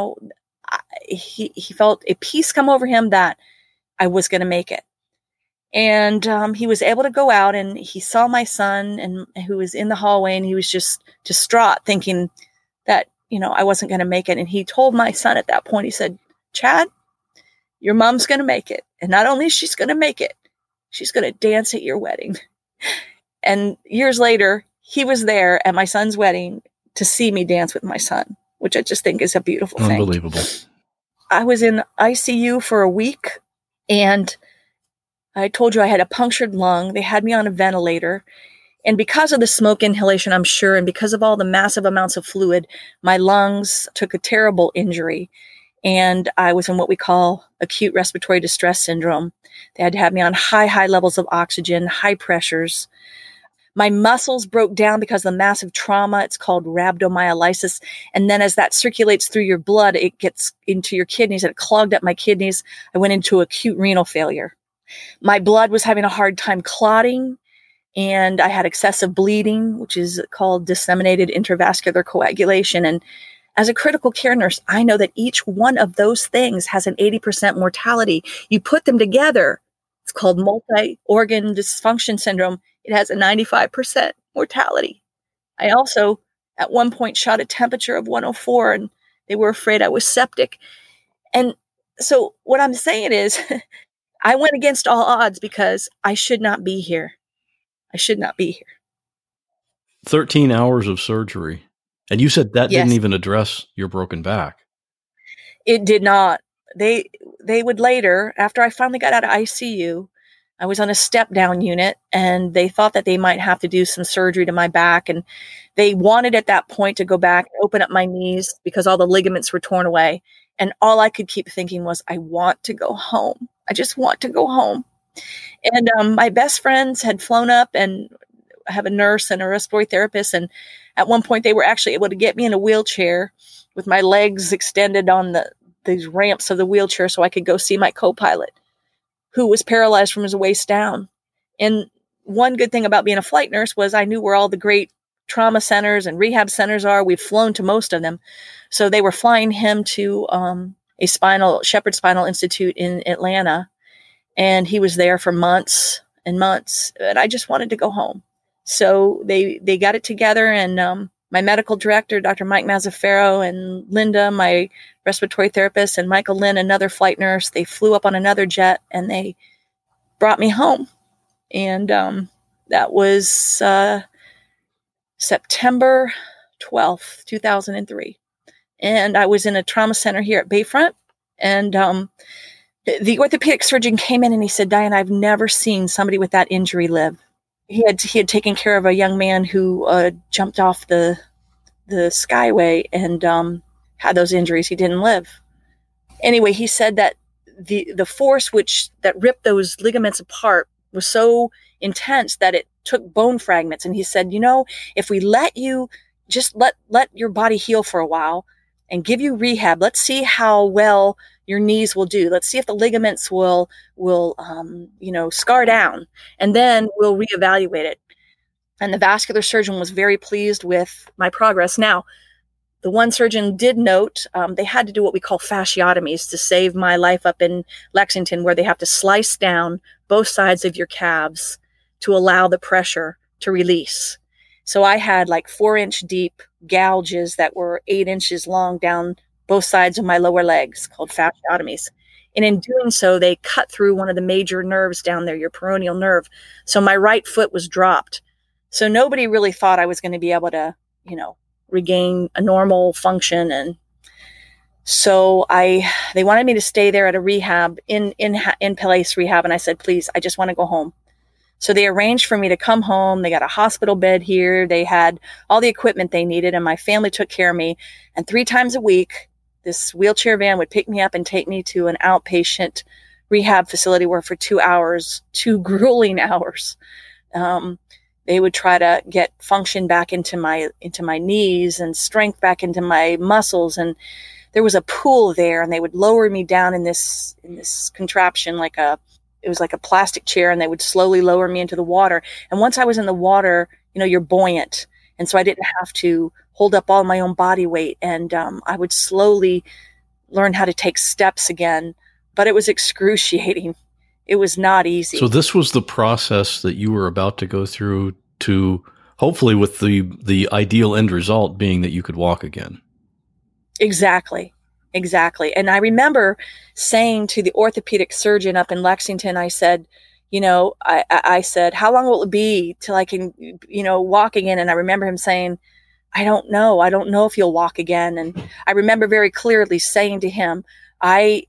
Speaker 6: he felt a peace come over him that I was going to make it. And he was able to go out, and he saw my son, and who was in the hallway, and he was just distraught, thinking that, I wasn't going to make it. And he told my son at that point, he said, Chad, your mom's going to make it. And not only is she's going to make it, she's going to dance at your wedding. And years later, he was there at my son's wedding to see me dance with my son, which I just think is a beautiful thing.
Speaker 1: Unbelievable.
Speaker 6: I was in ICU for a week, and I told you I had a punctured lung. They had me on a ventilator. And because of the smoke inhalation, I'm sure, and because of all the massive amounts of fluid, my lungs took a terrible injury. And I was in what we call acute respiratory distress syndrome. They had to have me on high levels of oxygen, high pressures. My muscles broke down because of the massive trauma. It's called rhabdomyolysis. And then as that circulates through your blood, it gets into your kidneys, and it clogged up my kidneys. I went into acute renal failure. My blood was having a hard time clotting, and I had excessive bleeding, which is called disseminated intravascular coagulation. And as a critical care nurse, I know that each one of those things has an 80% mortality. You put them together, it's called multi-organ dysfunction syndrome. It has a 95% mortality. I also, at one point, shot a temperature of 104, and they were afraid I was septic. And so what I'm saying is, I went against all odds because I should not be here. I should not be here.
Speaker 1: 13 hours of surgery. And you said that
Speaker 6: Yes.
Speaker 1: didn't even address your broken back.
Speaker 6: It did not. They would later, after I finally got out of ICU, I was on a step-down unit, and they thought that they might have to do some surgery to my back. And they wanted at that point to go back and open up my knees because all the ligaments were torn away. And all I could keep thinking was, I want to go home. I just want to go home. And my best friends had flown up, and I have a nurse and a respiratory therapist. And at one point, they were actually able to get me in a wheelchair with my legs extended on these ramps of the wheelchair so I could go see my co-pilot, who was paralyzed from his waist down. And one good thing about being a flight nurse was I knew where all the great trauma centers and rehab centers are. We've flown to most of them. So they were flying him to a Shepherd Spinal Institute in Atlanta. And he was there for months and months. And I just wanted to go home. So they got it together. And my medical director, Dr. Mike Mazzaferro, and Linda, my respiratory therapist, and Michael Lynn, another flight nurse, they flew up on another jet, and they brought me home. And that was September 12th, 2003. And I was in a trauma center here at Bayfront. And the orthopedic surgeon came in, and he said, Diane, I've never seen somebody with that injury live. He had taken care of a young man who jumped off the skyway and had those injuries. He didn't live. Anyway, he said that the force that ripped those ligaments apart was so intense that it took bone fragments. And he said, if we let you just let your body heal for a while and give you rehab, let's see how well your knees will do. Let's see if the ligaments will scar down, and then we'll reevaluate it. And the vascular surgeon was very pleased with my progress. Now, the one surgeon did note they had to do what we call fasciotomies to save my life up in Lexington, where they have to slice down both sides of your calves to allow the pressure to release. So I had like 4-inch deep gouges that were 8 inches long down both sides of my lower legs, called fasciotomies. And in doing so, they cut through one of the major nerves down there, your peroneal nerve. So my right foot was dropped. So nobody really thought I was going to be able to, regain a normal function. And so they wanted me to stay there at a rehab in place rehab. And I said, please, I just want to go home. So they arranged for me to come home. They got a hospital bed here. They had all the equipment they needed, and my family took care of me. And 3 times a week, this wheelchair van would pick me up and take me to an outpatient rehab facility where for 2 hours, 2 grueling hours, they would try to get function back into my knees and strength back into my muscles. And there was a pool there, and they would lower me down in this contraption, it was like a plastic chair, and they would slowly lower me into the water. And once I was in the water, you're buoyant. And so I didn't have to hold up all my own body weight. And I would slowly learn how to take steps again, but it was excruciating. It was not easy.
Speaker 1: So this was the process that you were about to go through, to hopefully with the ideal end result being that you could walk again.
Speaker 6: Exactly. And I remember saying to the orthopedic surgeon up in Lexington, I said, I said, how long will it be till I can, walk again? And I remember him saying, I don't know if you'll walk again. And I remember very clearly saying to him, I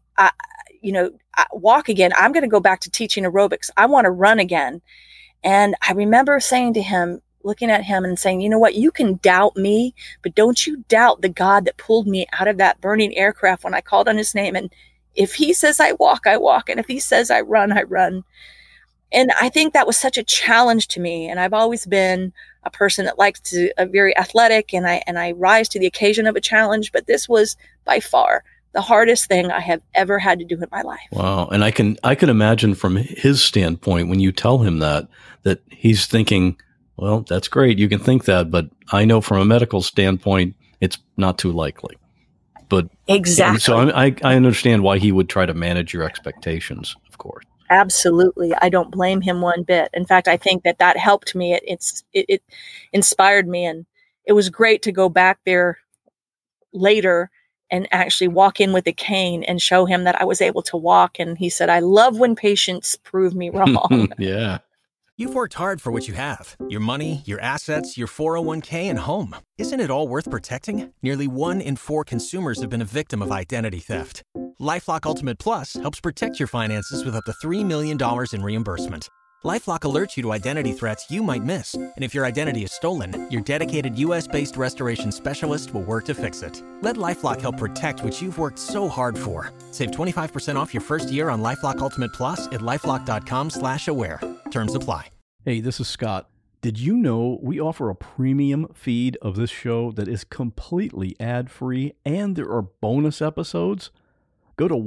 Speaker 6: walk again. I'm going to go back to teaching aerobics. I want to run again. And I remember saying to him, looking at him and saying, you know what, you can doubt me, but don't you doubt the God that pulled me out of that burning aircraft when I called on his name. And if he says I walk, I walk. And if he says I run, I run. And I think that was such a challenge to me. And I've always been a person that likes to, very athletic, and I rise to the occasion of a challenge. But this was by far the hardest thing I have ever had to do in my life.
Speaker 1: Wow. And I can imagine from his standpoint, when you tell him that he's thinking, well, that's great. You can think that, but I know from a medical standpoint, it's not too likely. But
Speaker 6: exactly.
Speaker 1: So I understand why he would try to manage your expectations, of course.
Speaker 6: Absolutely. I don't blame him one bit. In fact, I think that helped me. It inspired me. And it was great to go back there later and actually walk in with a cane and show him that I was able to walk. And he said, I love when patients prove me wrong.
Speaker 1: Yeah.
Speaker 9: You've worked hard for what you have. Your money, your assets, your 401k, and home. Isn't it all worth protecting? Nearly 1 in 4 consumers have been a victim of identity theft. LifeLock Ultimate Plus helps protect your finances with up to $3 million in reimbursement. LifeLock alerts you to identity threats you might miss. And if your identity is stolen, your dedicated U.S.-based restoration specialist will work to fix it. Let LifeLock help protect what you've worked so hard for. Save 25% off your first year on LifeLock Ultimate Plus at LifeLock.com/aware. Terms apply.
Speaker 1: Hey, this is Scott. Did you know we offer a premium feed of this show that is completely ad-free, and there are bonus episodes? Go to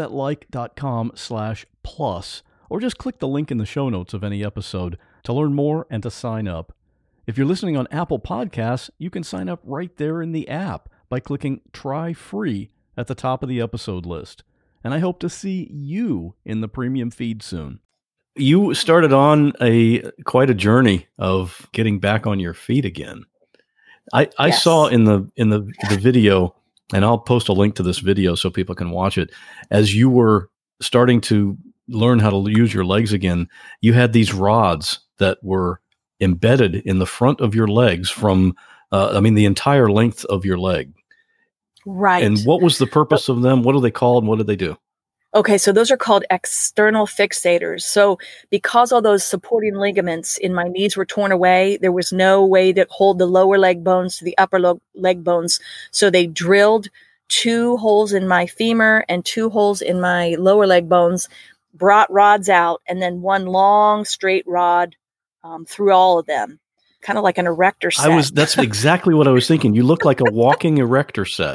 Speaker 1: whatwasthatlike.com/plus, or just click the link in the show notes of any episode to learn more and to sign up. If you're listening on Apple Podcasts, you can sign up right there in the app by clicking Try Free at the top of the episode list. And I hope to see you in the premium feed soon. You started on quite a journey of getting back on your feet again. I
Speaker 6: Yes.
Speaker 1: saw in the video, and I'll post a link to this video so people can watch it, as you were starting to learn how to use your legs again, you had these rods that were embedded in the front of your legs from, the entire length of your leg.
Speaker 6: Right.
Speaker 1: And what was the purpose of them? What are they called? What did they do?
Speaker 6: Okay, so those are called external fixators. So because all those supporting ligaments in my knees were torn away, there was no way to hold the lower leg bones to the upper leg bones. So they drilled 2 holes in my femur and 2 holes in my lower leg bones, brought rods out, and then 1 long straight rod through all of them, kind of like an erector set.
Speaker 1: That's exactly what I was thinking. You look like a walking erector set.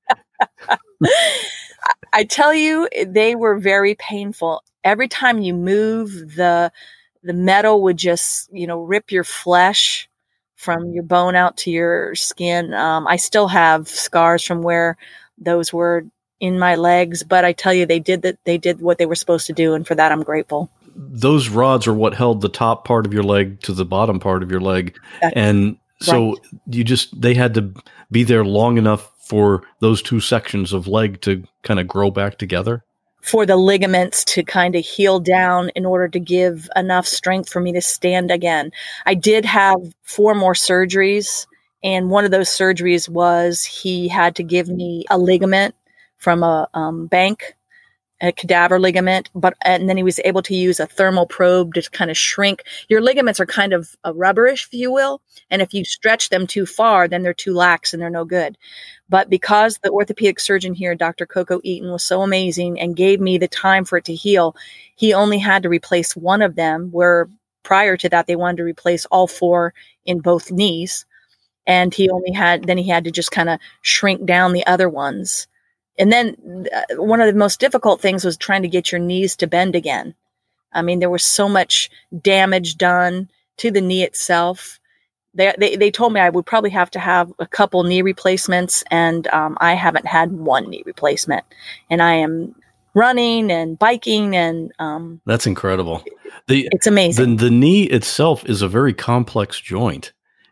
Speaker 6: I tell you, they were very painful. Every time you move, the metal would just, rip your flesh from your bone out to your skin. I still have scars from where those were in my legs, but I tell you, they did what they were supposed to do, and for that, I'm grateful.
Speaker 1: those rods are what held the top part of your leg to the bottom part of your leg. And so they had to be there long enough for those two sections of leg to kind of grow back together.
Speaker 6: For the ligaments to kind of heal down in order to give enough strength for me to stand again. I did have 4 more surgeries. And one of those surgeries was he had to give me a ligament from a bank, a cadaver ligament, and then he was able to use a thermal probe to kind of shrink. Your ligaments are kind of rubberish, if you will. And if you stretch them too far, then they're too lax and they're no good. But because the orthopedic surgeon here, Dr. Coco Eaton, was so amazing and gave me the time for it to heal, he only had to replace one of them, where prior to that, they wanted to replace all 4 in both knees. And he had to just kind of shrink down the other ones. And then one of the most difficult things was trying to get your knees to bend again. I mean, there was so much damage done to the knee itself. They told me I would probably have to have a couple knee replacements, and I haven't had one knee replacement. And I am running and biking, and
Speaker 1: that's incredible.
Speaker 6: It's amazing.
Speaker 1: The knee itself is a very complex joint.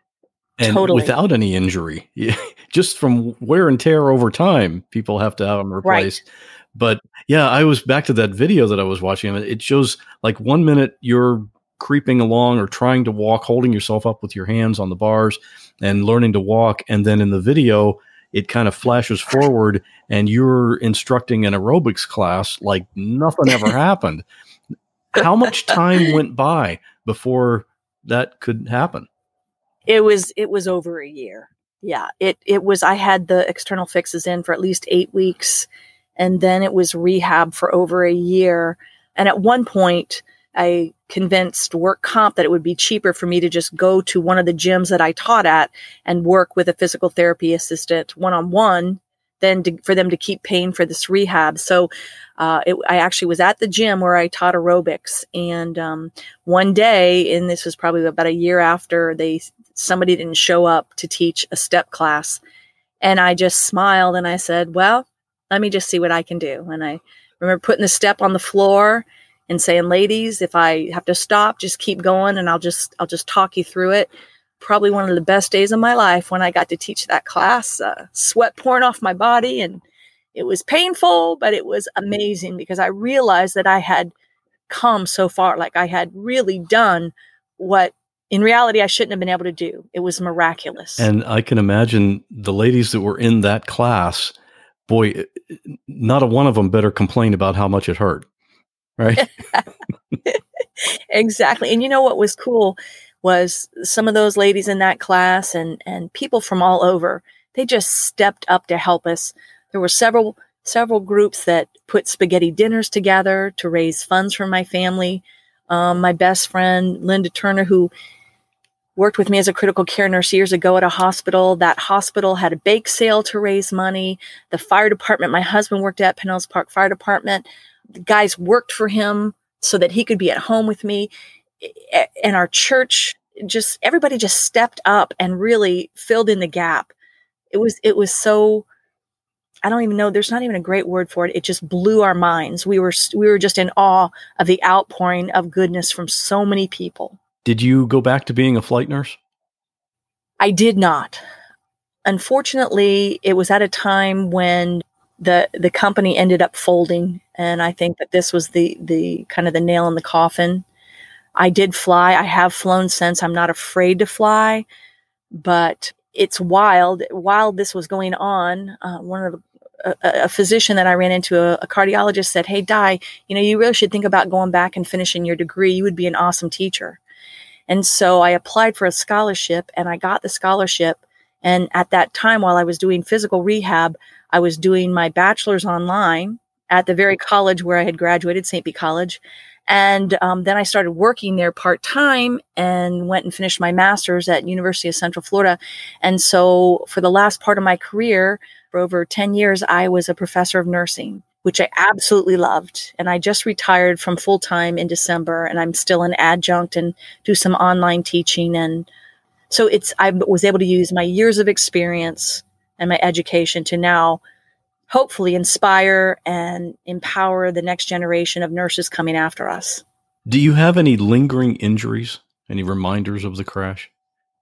Speaker 1: And without any injury, just from wear and tear over time, people have to have them replaced. Right. But yeah, I was back to that video that I was watching. It shows like 1 minute you're creeping along or trying to walk, holding yourself up with your hands on the bars and learning to walk. And then in the video, it kind of flashes forward and you're instructing an aerobics class like nothing ever happened. How much time went by before that could happen?
Speaker 6: It was over a year. Yeah, it was, I had the external fixes in for at least 8 weeks, and then it was rehab for over a year. And at one point I convinced work comp that it would be cheaper for me to just go to one of the gyms that I taught at and work with a physical therapy assistant one-on-one than for them to keep paying for this rehab. So I actually was at the gym where I taught aerobics. And one day, and this was probably about a year after, somebody didn't show up to teach a step class. And I just smiled and I said, well, let me just see what I can do. And I remember putting the step on the floor and saying, ladies, if I have to stop, just keep going and I'll just talk you through it. Probably one of the best days of my life when I got to teach that class, sweat pouring off my body. And it was painful, but it was amazing because I realized that I had come so far. Like I had really done what in reality I shouldn't have been able to do. It was miraculous.
Speaker 1: And I can imagine the ladies that were in that class, boy, not a one of them better complain about how much it hurt. Right?
Speaker 6: Exactly. And you know what was cool was some of those ladies in that class and people from all over, they just stepped up to help us. There were several groups that put spaghetti dinners together to raise funds for my family. My best friend, Linda Turner, who worked with me as a critical care nurse years ago at a hospital. That hospital had a bake sale to raise money. The fire department, my husband worked at Pinellas Park Fire Department. The guys worked for him so that he could be at home with me. And our church, everybody just stepped up and really filled in the gap. It was so, I don't even know, there's not even a great word for it. It just blew our minds. We were just in awe of the outpouring of goodness from so many people.
Speaker 1: Did you go back to being a flight nurse?
Speaker 6: I did not. Unfortunately, it was at a time when the company ended up folding. And I think that this was the kind of the nail in the coffin. I did fly. I have flown since. I'm not afraid to fly, but it's wild. While this was going on, a physician that I ran into, a cardiologist, said, "Hey, Di, you really should think about going back and finishing your degree. You would be an awesome teacher." And so I applied for a scholarship and I got the scholarship. And at that time, while I was doing physical rehab, I was doing my bachelor's online at the very college where I had graduated, St. Pete College. And then I started working there part-time and went and finished my master's at University of Central Florida. And so for the last part of my career, for over 10 years, I was a professor of nursing, which I absolutely loved. And I just retired from full-time in December, and I'm still an adjunct and do some online teaching. And so I was able to use my years of experience and my education to now hopefully inspire and empower the next generation of nurses coming after us.
Speaker 1: Do you have any lingering injuries? Any reminders of the crash?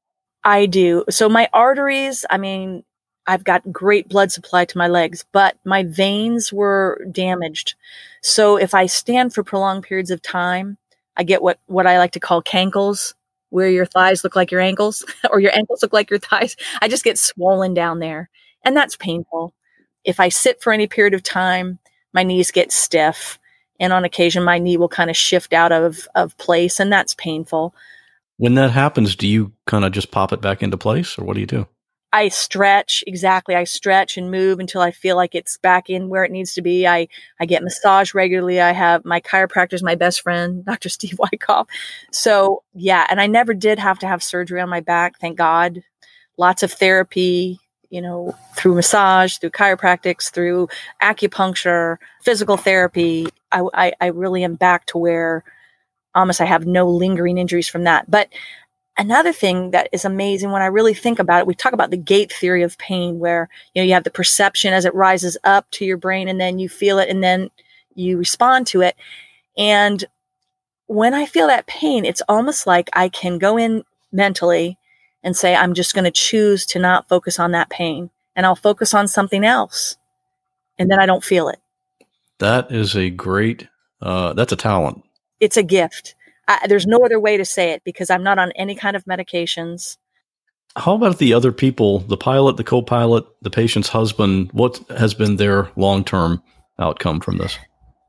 Speaker 6: I do. So my arteries, I mean, I've got great blood supply to my legs, but my veins were damaged. So if I stand for prolonged periods of time, I get what I like to call cankles, where your thighs look like your ankles or your ankles look like your thighs. I just get swollen down there, and that's painful. If I sit for any period of time, my knees get stiff, and on occasion my knee will kind of shift out of place, and that's painful.
Speaker 1: When that happens, do you kind of just pop it back into place, or what do you do?
Speaker 6: I stretch. Exactly. I stretch and move until I feel like it's back in where it needs to be. I get massage regularly. I have my chiropractor, my best friend, Dr. Steve Wyckoff. So yeah. And I never did have to have surgery on my back. Thank God. Lots of therapy, through massage, through chiropractics, through acupuncture, physical therapy. I really am back to where almost I have no lingering injuries from that. But another thing that is amazing when I really think about it, we talk about the gate theory of pain, where you have the perception as it rises up to your brain, and then you feel it, and then you respond to it. And when I feel that pain, it's almost like I can go in mentally and say, I'm just going to choose to not focus on that pain, and I'll focus on something else, and then I don't feel it.
Speaker 1: That is a great, that's a talent.
Speaker 6: It's a gift. There's no other way to say it, because I'm not on any kind of medications.
Speaker 1: How about the other people, the pilot, the co-pilot, the patient's husband? What has been their long-term outcome from this?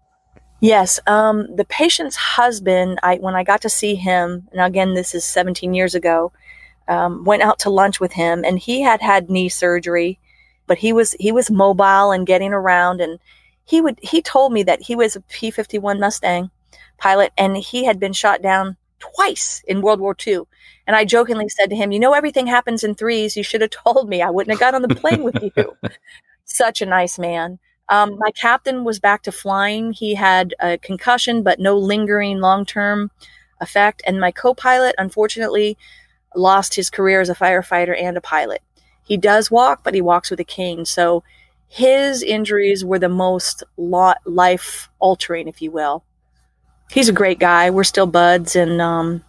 Speaker 6: Yes. The patient's husband, when I got to see him, and again, this is 17 years ago, went out to lunch with him, and he had knee surgery, but he was mobile and getting around. And he told me that he was a P-51 Mustang pilot, and he had been shot down twice in World War II. And I jokingly said to him, everything happens in threes. You should have told me. I wouldn't have got on the plane with you. Such a nice man. My captain was back to flying. He had a concussion, but no lingering long-term effect. And my co-pilot, unfortunately, lost his career as a firefighter and a pilot. He does walk, but he walks with a cane. So his injuries were the most life-altering, if you will. He's a great guy. We're still buds, and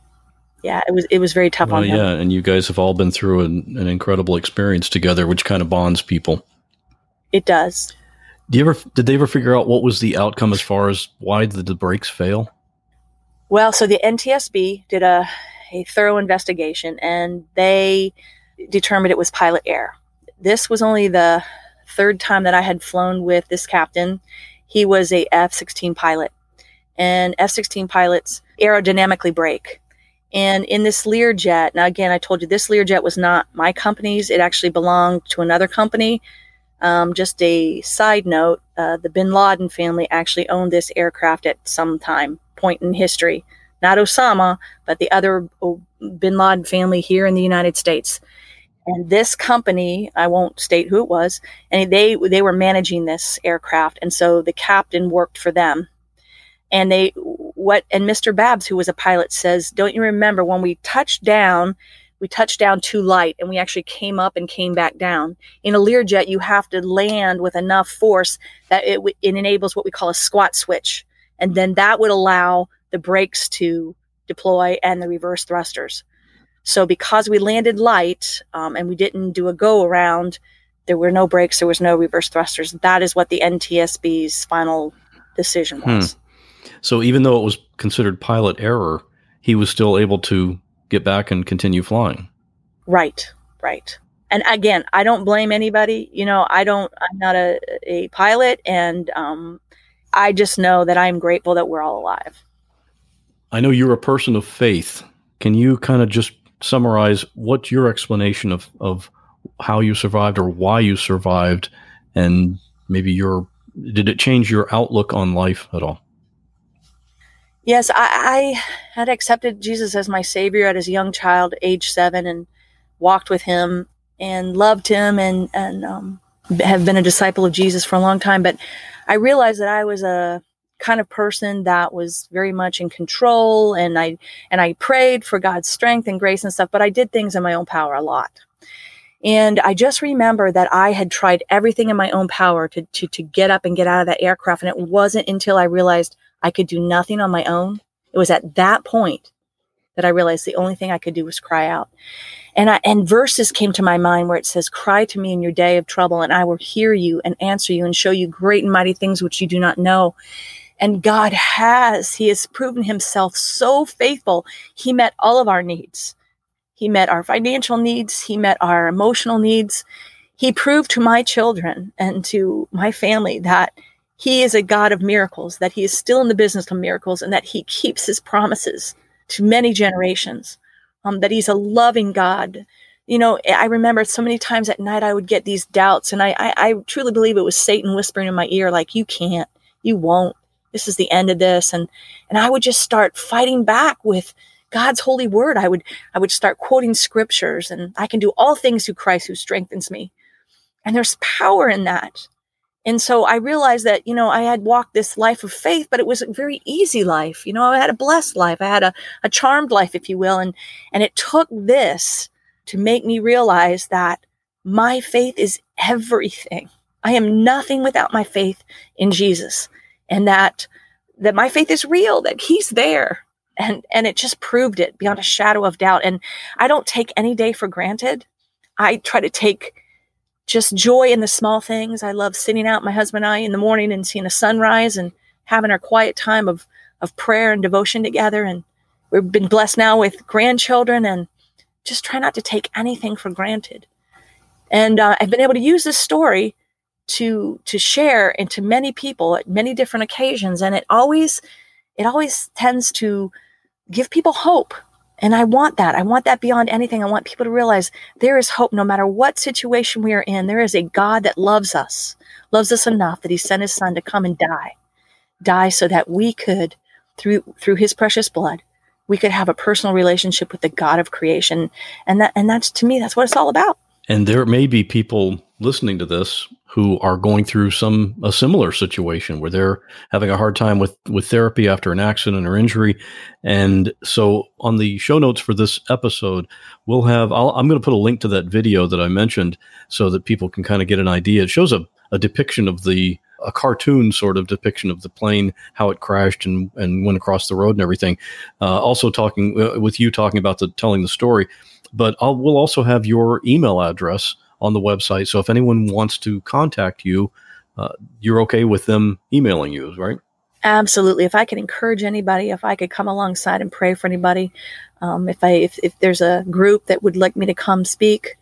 Speaker 6: it was very tough on him.
Speaker 1: Yeah, and you guys have all been through an incredible experience together, which kind of bonds people.
Speaker 6: It does.
Speaker 1: Did they ever figure out what was the outcome as far as why did the brakes fail?
Speaker 6: Well, so the NTSB did a thorough investigation, and they determined it was pilot error. This was only the third time that I had flown with this captain. He was a F-16 pilot. And F-16 pilots aerodynamically brake. And in this Learjet, now again, I told you this Learjet was not my company's. It actually belonged to another company. Just a side note, the Bin Laden family actually owned this aircraft at some point in history. Not Osama, but the other Bin Laden family here in the United States. And this company, I won't state who it was, and they were managing this aircraft. And so the captain worked for them. And Mr. Babs, who was a pilot, says, don't you remember when we touched down too light, and we actually came up and came back down. In a Learjet, you have to land with enough force that it enables what we call a squat switch. And then that would allow the brakes to deploy and the reverse thrusters. So because we landed light, and we didn't do a go around, there were no brakes, there was no reverse thrusters. That is what the NTSB's final decision was.
Speaker 1: So even though it was considered pilot error, he was still able to get back and continue flying.
Speaker 6: Right. And again, I don't blame anybody. I'm not a pilot, and I just know that I'm grateful that we're all alive.
Speaker 1: I know you're a person of faith. Can you kind of just summarize what's your explanation of how you survived or why you survived, and maybe did it change your outlook on life at all?
Speaker 6: Yes, I had accepted Jesus as my Savior at as a young child, age 7, and walked with him and loved him and have been a disciple of Jesus for a long time. But I realized that I was a kind of person that was very much in control, and I prayed for God's strength and grace and stuff, but I did things in my own power a lot. And I just remember that I had tried everything in my own power to get up and get out of that aircraft. And it wasn't until I realized I could do nothing on my own It was at that point that I realized the only thing I could do was cry out. And verses came to my mind where it says, cry to me in your day of trouble, and I will hear you and answer you and show you great and mighty things which you do not know. And God he has proven himself so faithful. He met all of our needs. He met our financial needs. He met our emotional needs. He proved to my children and to my family that he is a God of miracles, that he is still in the business of miracles, and that he keeps his promises to many generations, that he's a loving God. You know, I remember so many times at night I would get these doubts, and I truly believe it was Satan whispering in my ear, like, you can't, you won't, this is the end of this. And I would just start fighting back with God's holy word. I would start quoting scriptures, and I can do all things through Christ who strengthens me. And there's power in that. And so I realized that, you know, I had walked this life of faith, but it was a very easy life. You know, I had a blessed life. I had a charmed life, if you will. And it took this to make me realize that my faith is everything. I am nothing without my faith in Jesus, and that my faith is real, that he's there. And it just proved it beyond a shadow of doubt. And I don't take any day for granted. I try to take just joy in the small things. I love sitting out, my husband and I, in the morning and seeing the sunrise and having our quiet time of prayer and devotion together. And we've been blessed now with grandchildren, and just try not to take anything for granted. And I've been able to use this story to share into many people at many different occasions. And it always tends to give people hope. And I want that. I want that beyond anything. I want people to realize there is hope no matter what situation we are in. There is a God that loves us enough that he sent his son to come and die so that we could, through his precious blood, we could have a personal relationship with the God of creation. And that's, to me, that's what it's all about.
Speaker 1: And there may be people listening to this who are going through a similar situation where they're having a hard time with therapy after an accident or injury. And so on the show notes for this episode, I'm going to put a link to that video that I mentioned so that people can kind of get an idea. It shows a depiction of a cartoon sort of depiction of the plane, how it crashed and went across the road and everything. Also talking about telling the story, but we'll also have your email address on the website. So if anyone wants to contact you, you're okay with them emailing you, right?
Speaker 6: Absolutely. If I could encourage anybody, if I could come alongside and pray for anybody, if there's a group that would like me to come speak,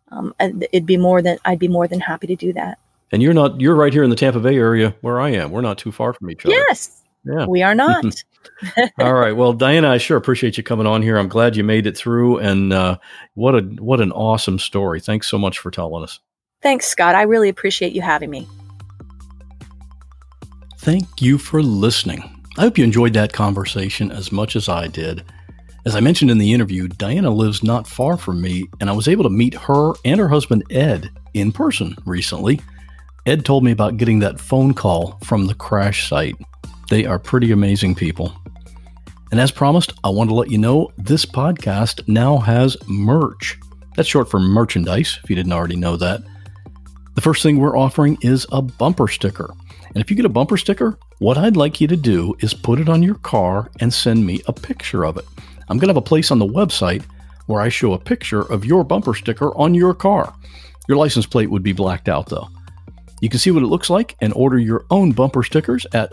Speaker 6: I'd be more than happy to do that.
Speaker 1: And you're right here in the Tampa Bay area where I am. We're not too far from each other.
Speaker 6: Yes. Yeah. We are not.
Speaker 1: All right. Well, Diana, I sure appreciate you coming on here. I'm glad you made it through, and what an awesome story. Thanks so much for telling us.
Speaker 6: Thanks, Scott. I really appreciate you having me.
Speaker 1: Thank you for listening. I hope you enjoyed that conversation as much as I did. As I mentioned in the interview, Diana lives not far from me, and I was able to meet her and her husband, Ed, in person recently. Ed told me about getting that phone call from the crash site. They are pretty amazing people. And as promised, I want to let you know this podcast now has merch. That's short for merchandise, if you didn't already know that. The first thing we're offering is a bumper sticker. And if you get a bumper sticker, what I'd like you to do is put it on your car and send me a picture of it. I'm going to have a place on the website where I show a picture of your bumper sticker on your car. Your license plate would be blacked out, though. You can see what it looks like and order your own bumper stickers at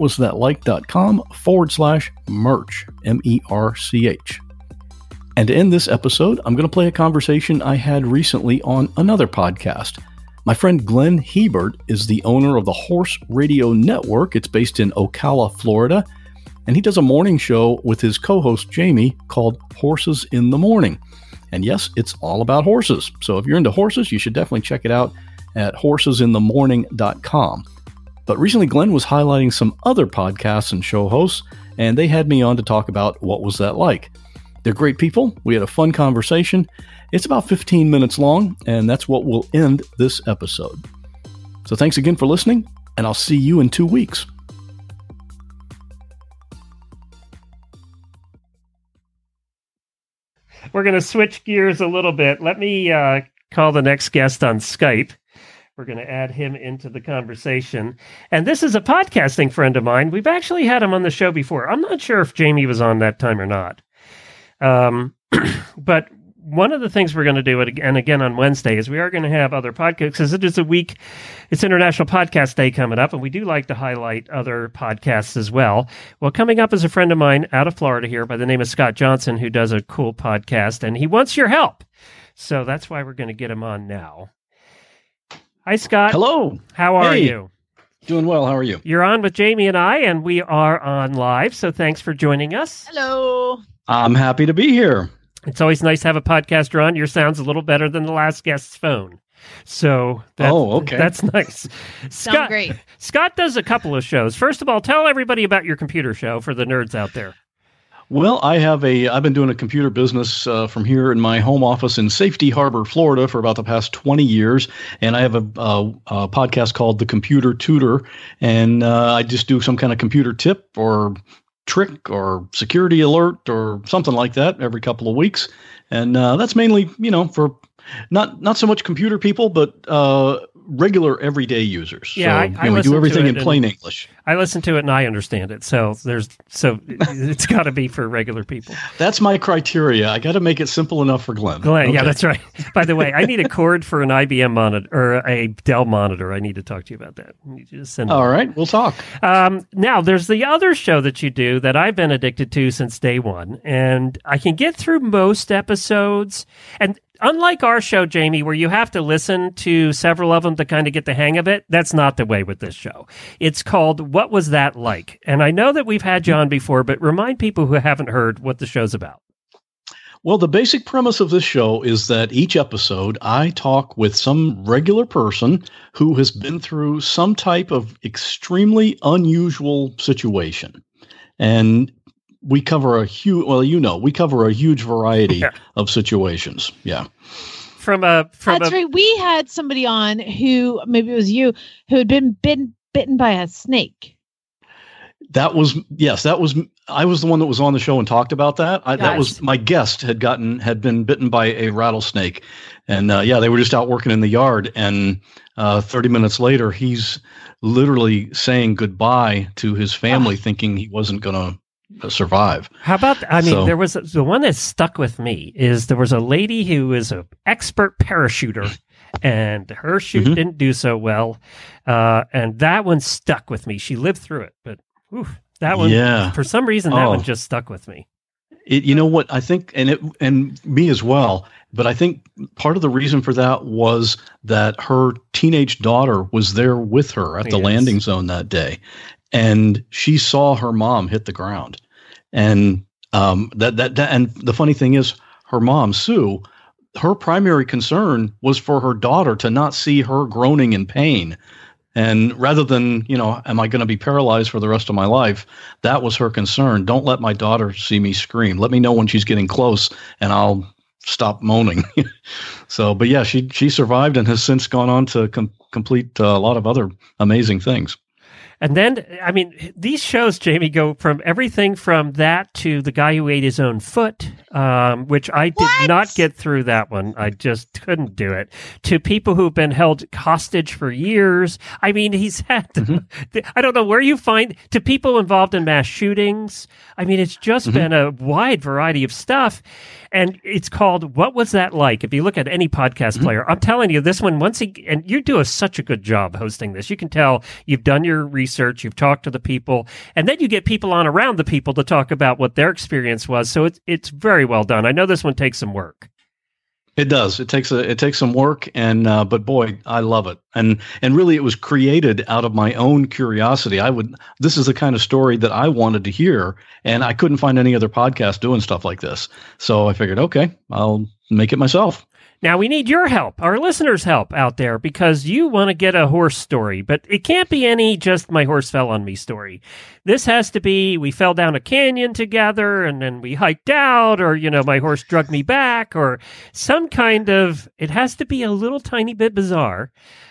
Speaker 1: whatwasthatlike.com/merch, MERCH. And to end this episode, I'm going to play a conversation I had recently on another podcast. My friend Glenn Hebert is the owner of the Horse Radio Network. It's based in Ocala, Florida, and he does a morning show with his co-host Jamie called Horses in the Morning. And yes, it's all about horses. So if you're into horses, you should definitely check it out at horsesinthemorning.com. But recently, Glenn was highlighting some other podcasts and show hosts, and they had me on to talk about What Was That Like? They're great people. We had a fun conversation. It's about 15 minutes long, and that's what will end this episode. So thanks again for listening, and I'll see you in 2 weeks.
Speaker 10: We're going to switch gears a little bit. Let me call the next guest on Skype. We're going to add him into the conversation. And this is a podcasting friend of mine. We've actually had him on the show before. I'm not sure if Jamie was on that time or not. But one of the things we're going to do, and again on Wednesday, is we are going to have other podcasts, because it is it's International Podcast Day coming up, and we do like to highlight other podcasts as well. Well, coming up is a friend of mine out of Florida here by the name of Scott Johnson, who does a cool podcast, and he wants your help. So that's why we're going to get him on now. Hi, Scott.
Speaker 1: Hello.
Speaker 10: How are you?
Speaker 1: Doing well. How are you?
Speaker 10: You're on with Jamie and I, and we are on live, so thanks for joining us.
Speaker 6: Hello.
Speaker 1: I'm happy to be here.
Speaker 10: It's always nice to have a podcaster on. Your sound's a little better than the last guest's phone. So that's nice.
Speaker 11: Sound great.
Speaker 10: Scott does a couple of shows. First of all, tell everybody about your computer show for the nerds out there.
Speaker 1: Well, I've been doing a computer business from here in my home office in Safety Harbor, Florida for about the past 20 years. And I have a podcast called The Computer Tutor. And I just do some kind of computer tip or trick or security alert or something like that every couple of weeks. And that's mainly, for not so much computer people, but regular everyday users.
Speaker 10: Yeah,
Speaker 1: so, we do everything in plain English.
Speaker 10: I listen to it and I understand it. So it's got to be for regular people.
Speaker 1: That's my criteria. I got to make it simple enough for Glenn.
Speaker 10: Okay. Yeah, that's right. By the way, I need a cord for an IBM monitor or a Dell monitor. I need to talk to you about that. You just send
Speaker 1: All right, we'll talk.
Speaker 10: Now, there's the other show that you do that I've been addicted to since day one, and I can get through most episodes. And unlike our show, Jamie, where you have to listen to several of them to kind of get the hang of it, that's not the way with this show. It's called What Was That Like? And I know that we've had you on before, but remind people who haven't heard what the show's about.
Speaker 1: Well, the basic premise of this show is that each episode I talk with some regular person who has been through some type of extremely unusual situation. And we cover a huge variety of situations. Yeah.
Speaker 11: That's right. We had somebody on who, maybe it was you, who had been bitten by a snake.
Speaker 1: I was the one that was on the show and talked about that. That was my guest had been bitten by a rattlesnake, and they were just out working in the yard, and 30 minutes later, he's literally saying goodbye to his family, thinking he wasn't going to survive.
Speaker 10: How about, there was the one that stuck with me is there was a lady who is an expert parachuter, and her shoot didn't do so well, and that one stuck with me. She lived through it, but that one, for some reason, that one just stuck with me.
Speaker 1: You know what I think, and me as well. But I think part of the reason for that was that her teenage daughter was there with her at the landing zone that day, and she saw her mom hit the ground. And and the funny thing is, her mom, Sue, her primary concern was for her daughter to not see her groaning in pain. And rather than, am I going to be paralyzed for the rest of my life? That was her concern. Don't let my daughter see me scream. Let me know when she's getting close, and I'll stop moaning. So, but yeah, she survived and has since gone on to complete a lot of other amazing things.
Speaker 10: And then, these shows, Jamie, go from everything from that to the guy who ate his own foot, which I did not get through that one. I just couldn't do it. To people who've been held hostage for years. He's had, I don't know where you find, to people involved in mass shootings. It's just been a wide variety of stuff. And it's called What Was That Like? If you look at any podcast player, I'm telling you, this one, and you do such a good job hosting this. You can tell you've done your research, you've talked to the people, and then you get people on around the people to talk about what their experience was. So it's very well done. I know this one takes some work.
Speaker 1: It does. It takes some work, and but boy, I love it. And really, it was created out of my own curiosity. This is the kind of story that I wanted to hear, and I couldn't find any other podcast doing stuff like this. So I figured, okay, I'll make it myself.
Speaker 10: Now, we need your help, our listeners' help out there, because you want to get a horse story, but it can't be any just my horse fell on me story. This has to be we fell down a canyon together and then we hiked out, or, my horse drugged me back, or some kind of, it has to be a little tiny bit bizarre.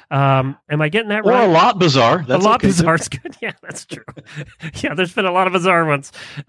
Speaker 10: Am I getting that right?
Speaker 1: Or a lot bizarre.
Speaker 10: That's a lot bizarre is good. Yeah, that's true. Yeah, there's been a lot of bizarre ones.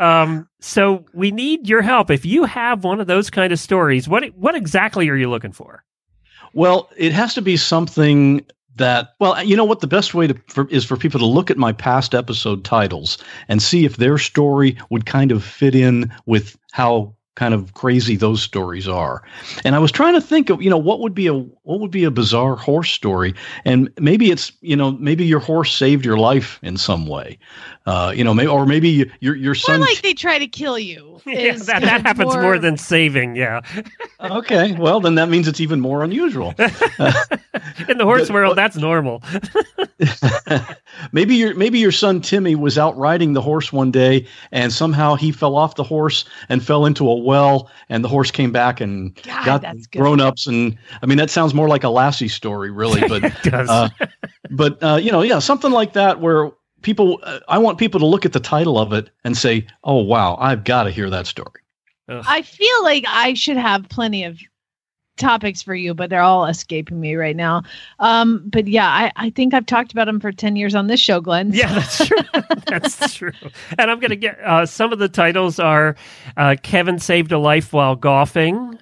Speaker 10: So we need your help. If you have one of those kind of stories, what exactly are you looking for?
Speaker 1: Well, it has to be something that, well, you know what, the best way is for people to look at my past episode titles and see if their story would kind of fit in with how kind of crazy those stories are. And I was trying to think of, what would be a bizarre horse story, and maybe it's, maybe your horse saved your life in some way, maybe your son.
Speaker 11: Or like they try to kill you.
Speaker 10: Yeah, that happens more than saving. Yeah.
Speaker 1: Okay, well then that means it's even more unusual.
Speaker 10: In the horse world, that's normal.
Speaker 1: Maybe your son Timmy was out riding the horse one day, and somehow he fell off the horse and fell into a well, and the horse came back and got grown-ups. And I mean, that sounds more like a Lassie story, really. But
Speaker 10: it does.
Speaker 1: Something like that where people, I want people to look at the title of it and say, "Oh wow, I've got to hear that story."
Speaker 11: I feel like I should have plenty of topics for you, but they're all escaping me right now. But yeah, I think I've talked about them for 10 years on this show, Glenn.
Speaker 10: Yeah, that's true. That's true. And I'm going to get some of the titles are Kevin saved a life while golfing.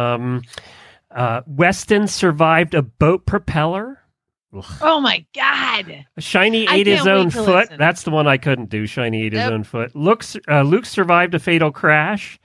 Speaker 10: Weston survived a boat propeller.
Speaker 11: Oh my God.
Speaker 10: Shiny ate his own foot. That's the one I couldn't do. Shiny ate his own foot. Luke survived a fatal crash.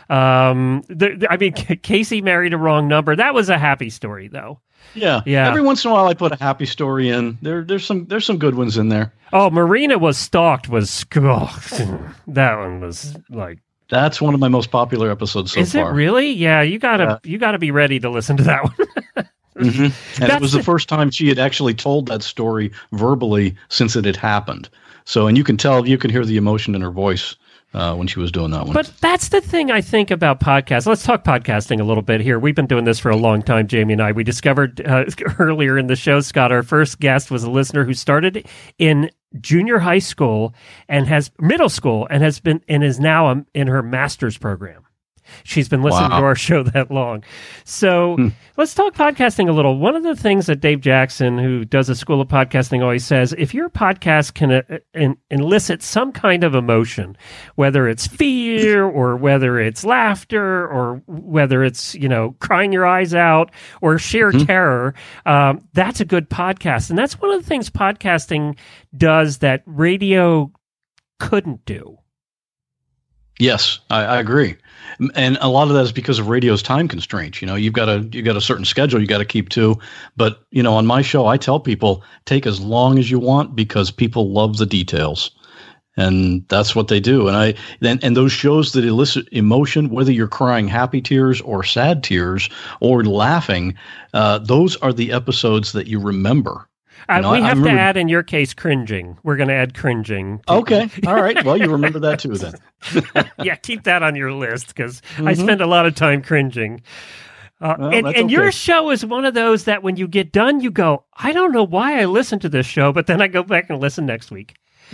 Speaker 10: Casey married a wrong number. That was a happy story, though.
Speaker 1: Yeah. Every once in a while, I put a happy story in. There's some good ones in there.
Speaker 10: Oh, Marina was stalked. That one was like.
Speaker 1: That's one of my most popular episodes so far.
Speaker 10: Is it really? Yeah, you gotta be ready to listen to that one.
Speaker 1: Mm-hmm. And it was the first time she had actually told that story verbally since it had happened. So, and you can hear the emotion in her voice when she was doing that one.
Speaker 10: But that's the thing I think about podcasts. Let's talk podcasting a little bit here. We've been doing this for a long time, Jamie and I. We discovered earlier in the show, Scott, our first guest was a listener who started in junior high school and middle school and is now in her master's program. She's been listening to our show that long. So let's talk podcasting a little. One of the things that Dave Jackson, who does a School of Podcasting, always says, if your podcast can elicit some kind of emotion, whether it's fear or whether it's laughter or whether it's, crying your eyes out or sheer terror, that's a good podcast. And that's one of the things podcasting does that radio couldn't do.
Speaker 1: Yes, I agree. And a lot of that is because of radio's time constraints. You've got a certain schedule you got to keep to. But, on my show, I tell people, take as long as you want because people love the details. And that's what they do. And those shows that elicit emotion, whether you're crying happy tears or sad tears or laughing, those are the episodes that you remember.
Speaker 10: We have to add, in your case, cringing. We're going to add cringing.
Speaker 1: Okay. All right. Well, you remember that too then.
Speaker 10: Yeah, keep that on your list because I spend a lot of time cringing. And your show is one of those that when you get done, you go, I don't know why I listened to this show, but then I go back and listen next week.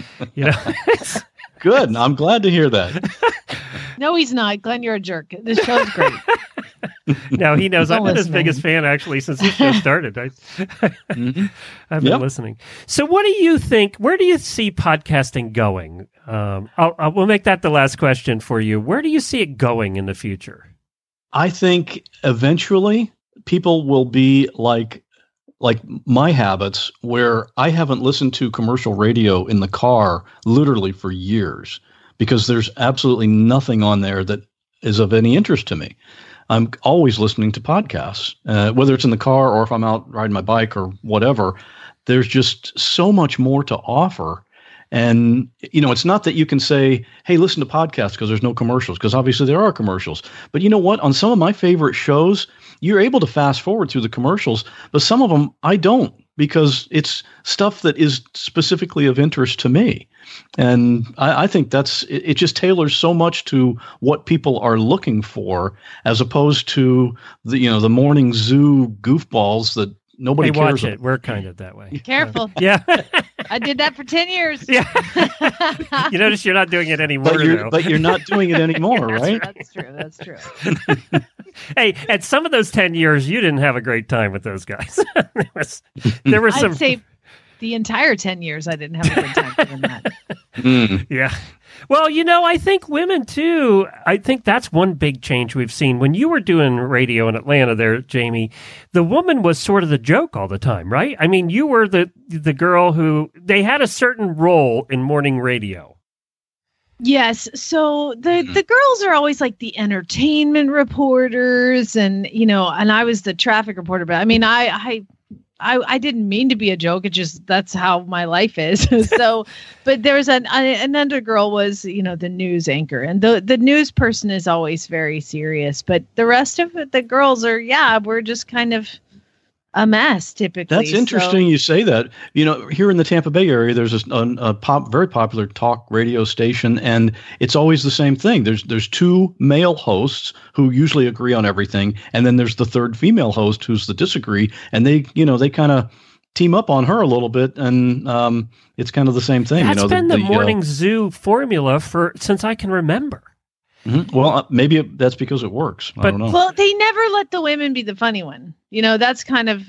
Speaker 1: Good. I'm glad to hear that.
Speaker 11: No, he's not. Glenn, you're a jerk. This show's great.
Speaker 10: No, he knows. I've been his biggest fan, actually, since the show started. I've been listening. So what do you think? Where do you see podcasting going? We'll make that the last question for you. Where do you see it going in the future?
Speaker 1: I think eventually people will be like my habits, where I haven't listened to commercial radio in the car literally for years because there's absolutely nothing on there that is of any interest to me. I'm always listening to podcasts, whether it's in the car or if I'm out riding my bike or whatever. There's just so much more to offer. And, it's not that you can say, hey, listen to podcasts because there's no commercials, because obviously there are commercials. But you know what? On some of my favorite shows, you're able to fast forward through the commercials, but some of them I don't, because it's stuff that is specifically of interest to me. And I think it just tailors so much to what people are looking for, as opposed to the morning zoo goofballs that nobody cares
Speaker 10: about. We're kind of that way.
Speaker 11: Careful.
Speaker 10: Yeah.
Speaker 11: I did that for 10 years.
Speaker 10: Yeah. You notice you're not doing it anymore.
Speaker 1: But you're not doing it anymore, right?
Speaker 11: That's true.
Speaker 10: Hey, at some of those 10 years, you didn't have a great time with those guys. There was some.
Speaker 11: I'd say the entire 10 years, I didn't have a good time doing that.
Speaker 10: Yeah. Well, I think women too. I think that's one big change we've seen. When you were doing radio in Atlanta there, Jamie, the woman was sort of the joke all the time, right? I mean, you were the girl who, they had a certain role in morning radio.
Speaker 11: Yes. So the girls are always like the entertainment reporters and, and I was the traffic reporter. But I mean, I didn't mean to be a joke. It just, that's how my life is. So, but there was another girl was, the news anchor, and the news person is always very serious, but the rest of it, the girls are, we're just kind of a mess typically.
Speaker 1: That's interesting you say that. Here in the Tampa Bay area, there's a very popular talk radio station, and it's always the same thing. There's two male hosts who usually agree on everything, and then there's the third female host who's the disagree, and they kind of team up on her a little bit, and it's kind of the same thing.
Speaker 10: That's been the morning zoo formula since I can remember.
Speaker 1: Mm-hmm. Well, maybe that's because it works. I don't know.
Speaker 11: Well, they never let the women be the funny one. That's kind of,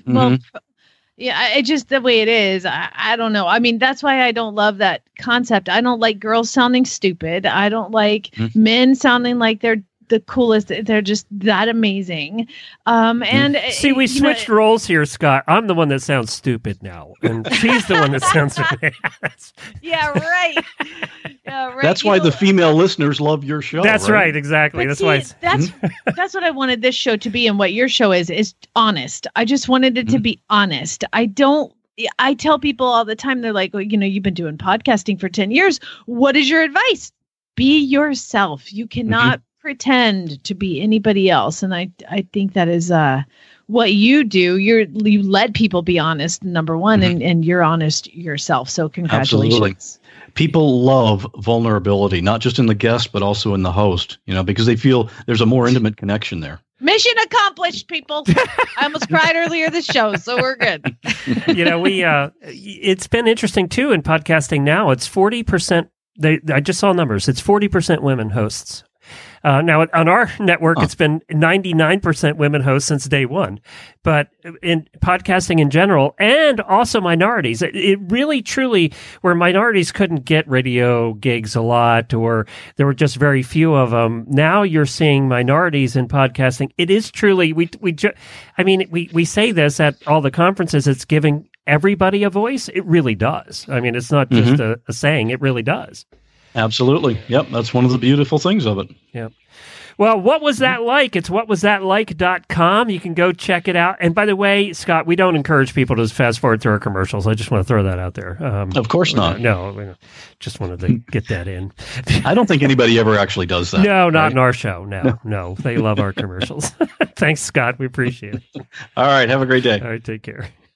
Speaker 11: it's just the way it is. I don't know. I mean, that's why I don't love that concept. I don't like girls sounding stupid. I don't like men sounding like they're the coolest. They're just that amazing. And
Speaker 10: see, we switched roles here, Scott. I'm the one that sounds stupid now, and she's the one that sounds.
Speaker 11: Yeah, right. Yeah, right.
Speaker 1: That's why the female listeners love your show.
Speaker 10: That's right. Exactly.
Speaker 11: But
Speaker 10: that's
Speaker 11: why. That's what I wanted this show to be, and what your show is honest. I just wanted it to be honest. I tell people all the time. They're like, well, you've been doing podcasting for 10 years. What is your advice? Be yourself. You cannot pretend to be anybody else, and I think that is what you do. You let people be honest, number one, and you're honest yourself. So congratulations.
Speaker 1: Absolutely. People love vulnerability, not just in the guest, but also in the host, because they feel there's a more intimate connection there.
Speaker 11: Mission accomplished, people. I almost cried earlier this show, so we're good.
Speaker 10: It's been interesting too in podcasting now. It's 40%. I just saw numbers. It's 40% women hosts. Now, on our network, it's been 99% women hosts since day one. But in podcasting in general, and also minorities, it really, truly, where minorities couldn't get radio gigs a lot, or there were just very few of them. Now you're seeing minorities in podcasting. It is truly, we say this at all the conferences, it's giving everybody a voice. It really does. I mean, it's not just a saying, it really does.
Speaker 1: Absolutely. Yep. That's one of the beautiful things of it.
Speaker 10: Yep. Well, What Was That Like? It's whatwasthatlike.com. You can go check it out. And by the way, Scott, we don't encourage people to fast forward through our commercials. I just want to throw that out there.
Speaker 1: Of course not.
Speaker 10: No, just wanted to get that in.
Speaker 1: I don't think anybody ever actually does that.
Speaker 10: No, not in our show. No. They love our commercials. Thanks, Scott. We appreciate it.
Speaker 1: All right. Have a great day.
Speaker 10: All right. Take care.